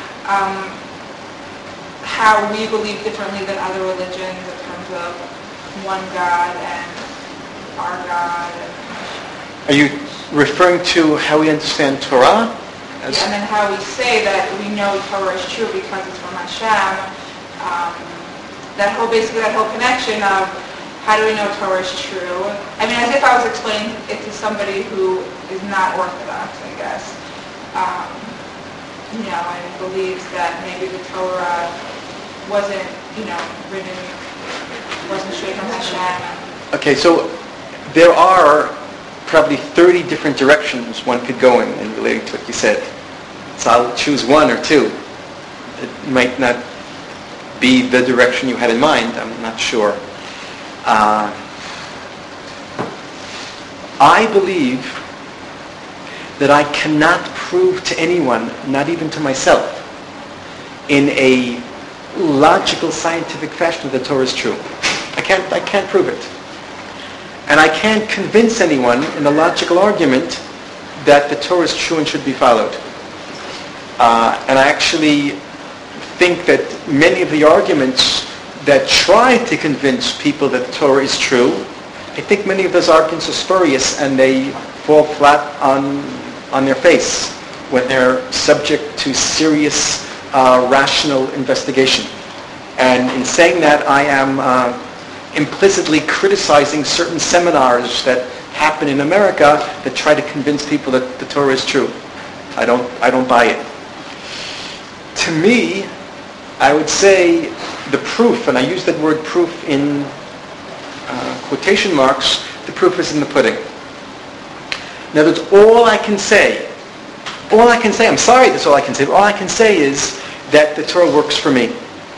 how we believe differently than other religions in terms of one God and our God. Are you referring to how we understand Torah? And then how we say that we know Torah is true because it's from Hashem. That whole connection of how do we know Torah is true? I mean, as if I was explaining it to somebody who is not Orthodox, I guess. And believes that maybe the Torah wasn't, written, wasn't straight from Hashem. Okay, so there are probably 30 different directions one could go in relating to what you said. So I'll choose one or two. It might not be the direction you had in mind. I'm not sure. I believe that I cannot prove to anyone, not even to myself, in a logical, scientific fashion that the Torah is true. I can't prove it. And I can't convince anyone in a logical argument that the Torah is true and should be followed. And I actually think that many of the arguments that try to convince people that the Torah is true, I think many of those arguments are spurious and they fall flat on their face when they're subject to serious rational investigation. And in saying that, I am implicitly criticizing certain seminars that happen in America that try to convince people that the Torah is true. I don't buy it. To me, I would say the proof, and I use that word proof in quotation marks, the proof is in the pudding. In other words, all I can say, I'm sorry that's all I can say, but all I can say is that the Torah works for me.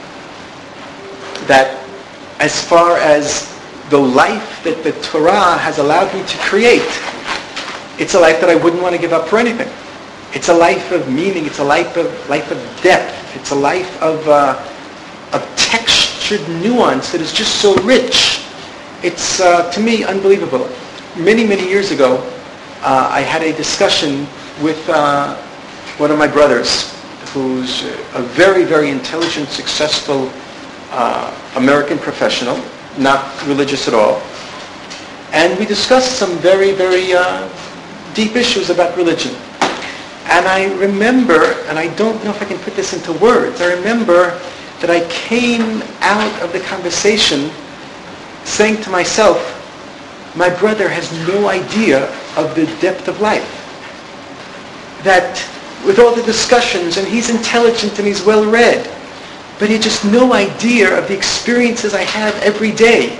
That as far as the life that the Torah has allowed me to create, it's a life that I wouldn't want to give up for anything. It's a life of meaning. It's a life of depth. It's a life of textured nuance that is just so rich. It's, to me, unbelievable. Many, many years ago, I had a discussion with one of my brothers, who's a very, very intelligent, successful American professional, not religious at all. And we discussed some very, very deep issues about religion. And I remember, and I don't know if I can put this into words, I remember that I came out of the conversation saying to myself, my brother has no idea of the depth of life. That with all the discussions, and he's intelligent and he's well read, but he had just no idea of the experiences I have every day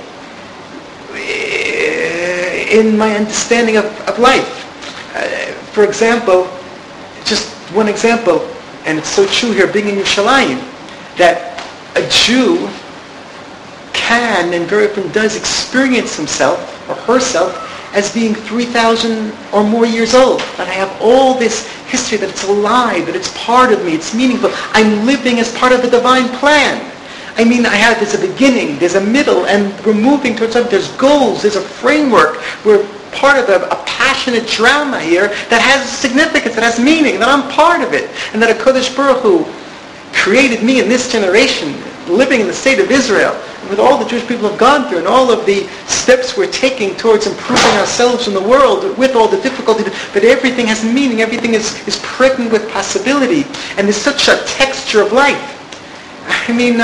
in my understanding of life. For example, just one example, and it's so true here, being in Yerushalayim, that a Jew can and very often does experience himself or herself as being 3,000 or more years old. That I have all this history, that it's alive, that it's part of me, it's meaningful. I'm living as part of the divine plan. I mean, there's a beginning, there's a middle, and we're moving towards something. There's goals, there's a framework. We're part of a passionate drama here that has significance, that has meaning, that I'm part of it. And that HaKadosh Baruch Hu created me in this generation, living in the state of Israel, with all the Jewish people have gone through and all of the steps we're taking towards improving ourselves in the world with all the difficulties, but everything has meaning, everything is pregnant with possibility, and there's such a texture of life. I mean,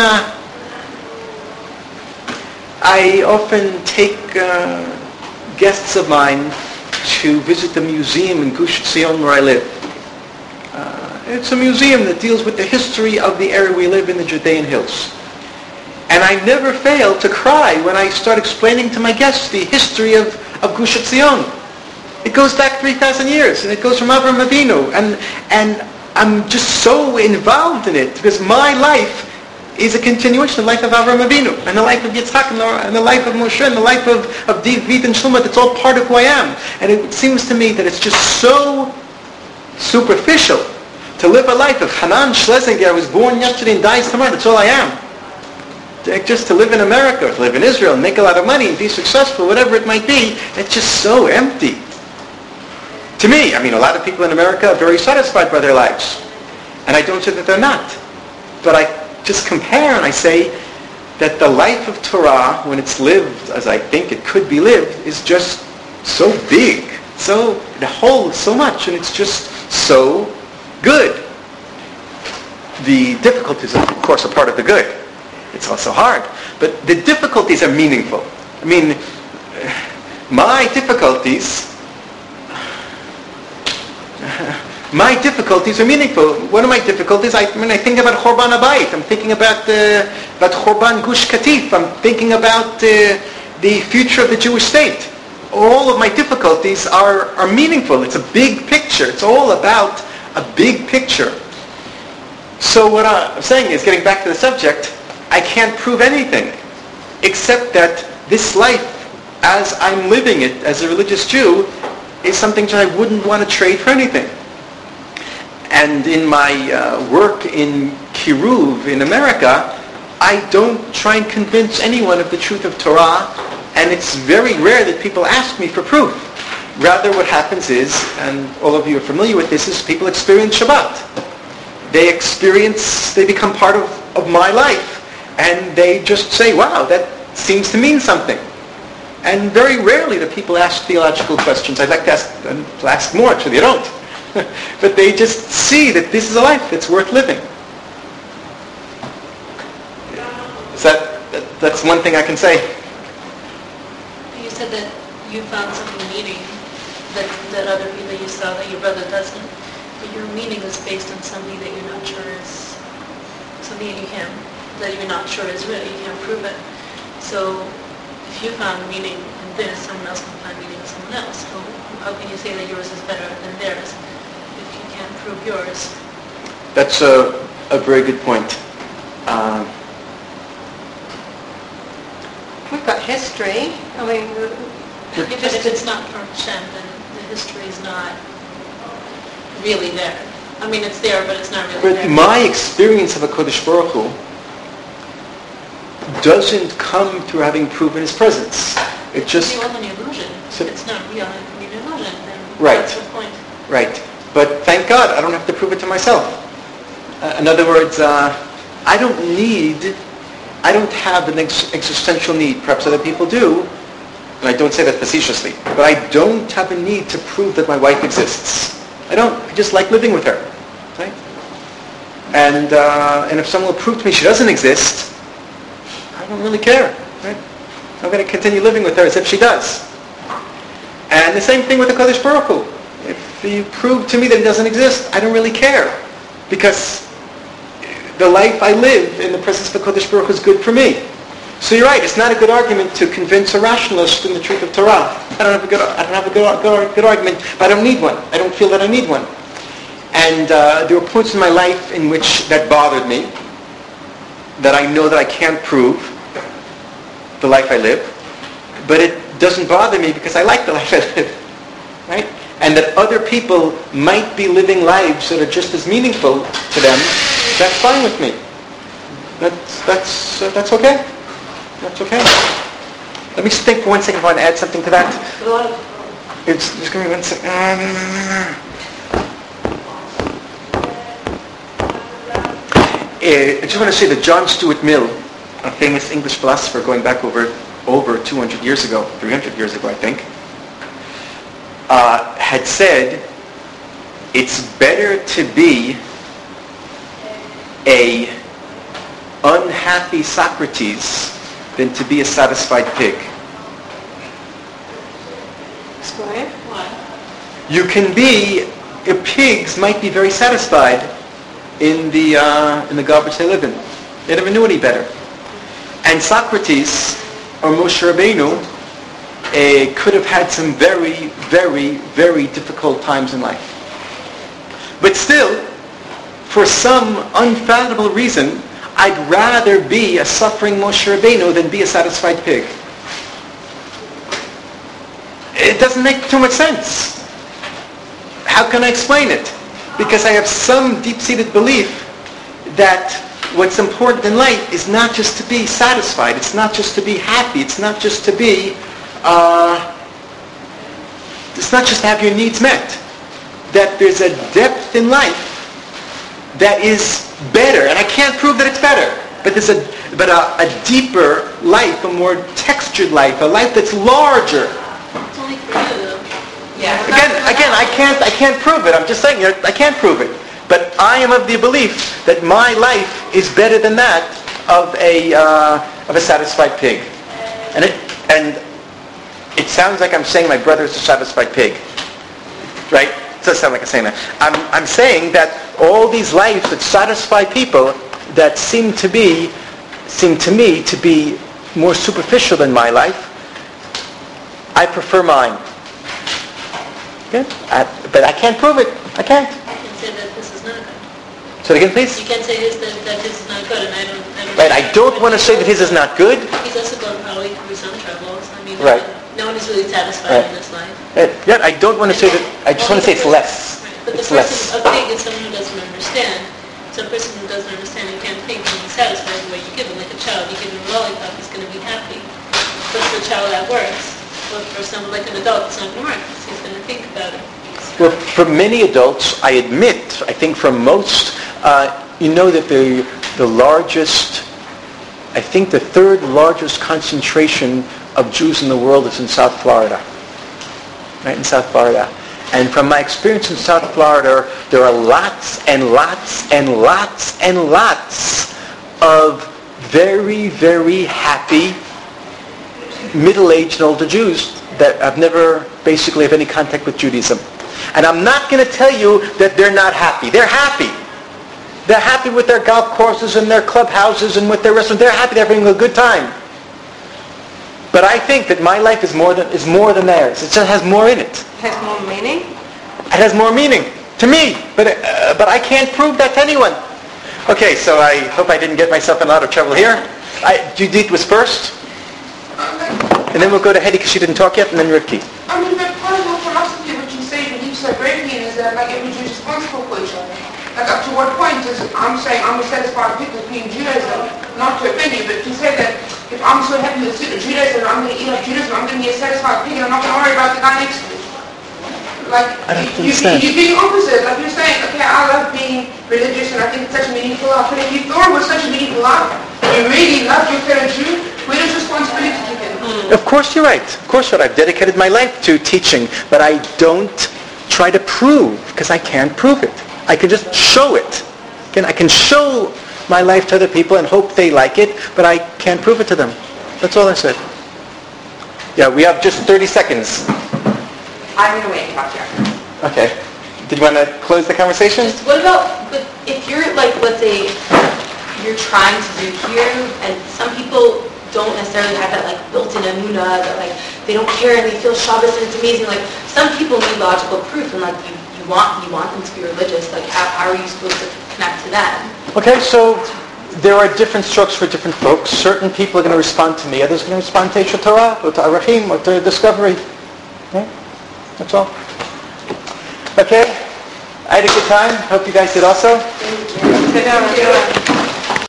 I often take guests of mine to visit the museum in Gush Etzion where I live. It's a museum that deals with the history of the area we live in, the Judean hills. And I never fail to cry when I start explaining to my guests the history of Gush Etzion. It goes back 3,000 years, and it goes from Avraham Avinu. And I'm just so involved in it, because my life is a continuation of the life of Avraham Avinu, and the life of Yitzchak, and the life of Moshe, and the life of David and Shlomo. It's all part of who I am. And it seems to me that it's just so superficial to live a life of Hanan Schlesinger. I was born yesterday and dies tomorrow. That's all I am. Just to live in America, or to live in Israel, and make a lot of money, and be successful, whatever it might be, it's just so empty. To me, I mean, a lot of people in America are very satisfied by their lives. And I don't say that they're not. But I just compare and I say that the life of Torah, when it's lived as I think it could be lived, is just so big. It holds so much, and it's just so good. The difficulties, of course, are part of the good. It's also hard. But the difficulties are meaningful. I mean, my difficulties are meaningful. One of my difficulties, when I think about Chorban Habayit, I'm thinking about Chorban Gush Katif. I'm thinking about the future of the Jewish state. All of my difficulties are meaningful. It's a big picture. It's all about a big picture. So what I'm saying is, getting back to the subject, I can't prove anything except that this life, as I'm living it as a religious Jew, is something that I wouldn't want to trade for anything. And in my work in Kiruv in America, I don't try and convince anyone of the truth of Torah, and it's very rare that people ask me for proof. Rather, what happens is, and all of you are familiar with this, is people experience Shabbat. They become part of my life, and they just say, wow, that seems to mean something. And very rarely do people ask theological questions. I'd like to ask more, actually, they don't. But they just see that this is a life that's worth living. That's one thing I can say. You said that you found something meaning that other people you saw that your brother doesn't. But your meaning is based on something that you're not sure is something that you're not sure is real. You can't prove it. So if you found meaning in this, someone else can find meaning in someone else. So how can you say that yours is better than theirs if you can't prove yours? That's a very good point. We've got history. I mean, But if it's not from Hashem, then the history is not really there. I mean, it's there, but it's not really But there. my experience of HaKadosh Baruch Hu doesn't come through having proven his presence. It just... It's an illusion. So- It's not real, it's an illusion. Then Right. That's the point. Right. But thank God, I don't have to prove it to myself. In other words, I don't have an existential need. Perhaps other people do. And I don't say that facetiously. But I don't have a need to prove that my wife exists. I don't. I just like living with her. Right? And if someone will prove to me she doesn't exist, I don't really care. Right? I'm going to continue living with her as if she does. And the same thing with the Kodesh Baruch Hu. If you prove to me that it doesn't exist, I don't really care. Because the life I live in the presence of the Kodesh Baruch Hu is good for me. So you're right, it's not a good argument to convince a rationalist in the truth of Torah. I don't have a good argument, but I don't need one. I don't feel that I need one. And there were points in my life in which that bothered me, that I know that I can't prove the life I live, but it doesn't bother me because I like the life I live, right? And that other people might be living lives that are just as meaningful to them. That's fine with me. That's okay. That's okay. Let me just think for 1 second if I want to add something to that. It's just give me 1 second. I just want to say that John Stuart Mill, a famous English philosopher going back over 200 years ago, 300 years ago, I think, had said, it's better to be a unhappy Socrates than to be a satisfied pig. explain. Why? You can be, pigs might be very satisfied in the garbage they live in. They never knew any better. And Socrates, or Moshe Rabbeinu, could have had some very, very, very difficult times in life. But still, for some unfathomable reason, I'd rather be a suffering Moshe Rabbeinu than be a satisfied pig. It doesn't make too much sense. How can I explain it? Because I have some deep-seated belief that what's important in life is not just to be satisfied. It's not just to be happy. It's not just to be... it's not just to have your needs met. That there's a depth in life that is better, and I can't prove that it's better, but there's a deeper life, a more textured life, a life that's larger. It's only for you, though. Yeah. Again, I can't prove it. I'm just saying, I can't prove it. But I am of the belief that my life is better than that of a satisfied pig. And it sounds like I'm saying my brother is a satisfied pig, right? It does sound like I'm saying that. I'm saying that all these lives that satisfy people that seem to me to be more superficial than my life, I prefer mine. Okay? But I can't prove it. I can't. You can say that this is not good. Say it again, please. You can say that this is not good, and I don't... Right, I don't want to say that his is not good. He's also going probably through some troubles. I mean, Right. No one is really satisfied in this life. Yet I don't want to say that. I just want to say it's less. Right. But It's the less. person, a pig is someone who doesn't understand. So a person who doesn't understand, you can't think and be satisfied the way you give him. Like a child, you give him a lollipop, he's going to be happy. But for a child, that works. But for someone like an adult, it's not going to work. So he's going to think about it. Well, for many adults, I admit, I think for most, you know that the largest, I think the third largest concentration of Jews in the world is in South Florida. Right, in South Florida. And from my experience in South Florida, there are lots and lots and lots and lots of very, very happy middle-aged and older Jews that have never basically have any contact with Judaism. And I'm not going to tell you that they're not happy. They're happy. They're happy with their golf courses and their clubhouses and with their restaurants. They're happy. They're having a good time. But I think that my life is more than theirs. It just has more in it. Has more meaning? It has more meaning to me. But I can't prove that to anyone. Okay, so I hope I didn't get myself in a lot of trouble here. Judith was first. And then we'll go to Hedy because she didn't talk yet, and then Rivki. I mean, but part of the philosophy what you say when you said breaking is that like every Jew is responsible for each other. Like up to what point is I'm saying I'm a satisfied people being Judaism, not to offend you, but to say that if I'm so happy with Judaism, I'm going to eat up Judaism, I'm going to be a satisfied pig, and I'm not going to worry about the guy next to me. Like, you're being opposite. Like you're saying, okay, I love being religious, and I think it's such a meaningful life. But if you thought it was such a meaningful life, and you really love your fellow Jew, where does responsibility kick in? Of course you're right. Of course you're right. I've dedicated my life to teaching, but I don't try to prove, because I can't prove it. I can just show it. I can show my life to other people and hope they like it, but I can't prove it to them. That's all I said. Yeah, we have just 30 seconds. I'm going to wait and talk to you. Okay. Did you want to close the conversation? Just what about, but if you're like, let's say, you're trying to do here, and some people don't necessarily have that like built-in emunah, that like they don't care and they feel Shabbos and it's amazing. Like some people need logical proof, and like you want them to be religious. Like how are you supposed to connect to them? Okay, so there are different strokes for different folks. Certain people are going to respond to me. Others are going to respond to Eish Torah, or to Arachim, or to Discovery. Okay? That's all. Okay? I had a good time. Hope you guys did also. Thank you.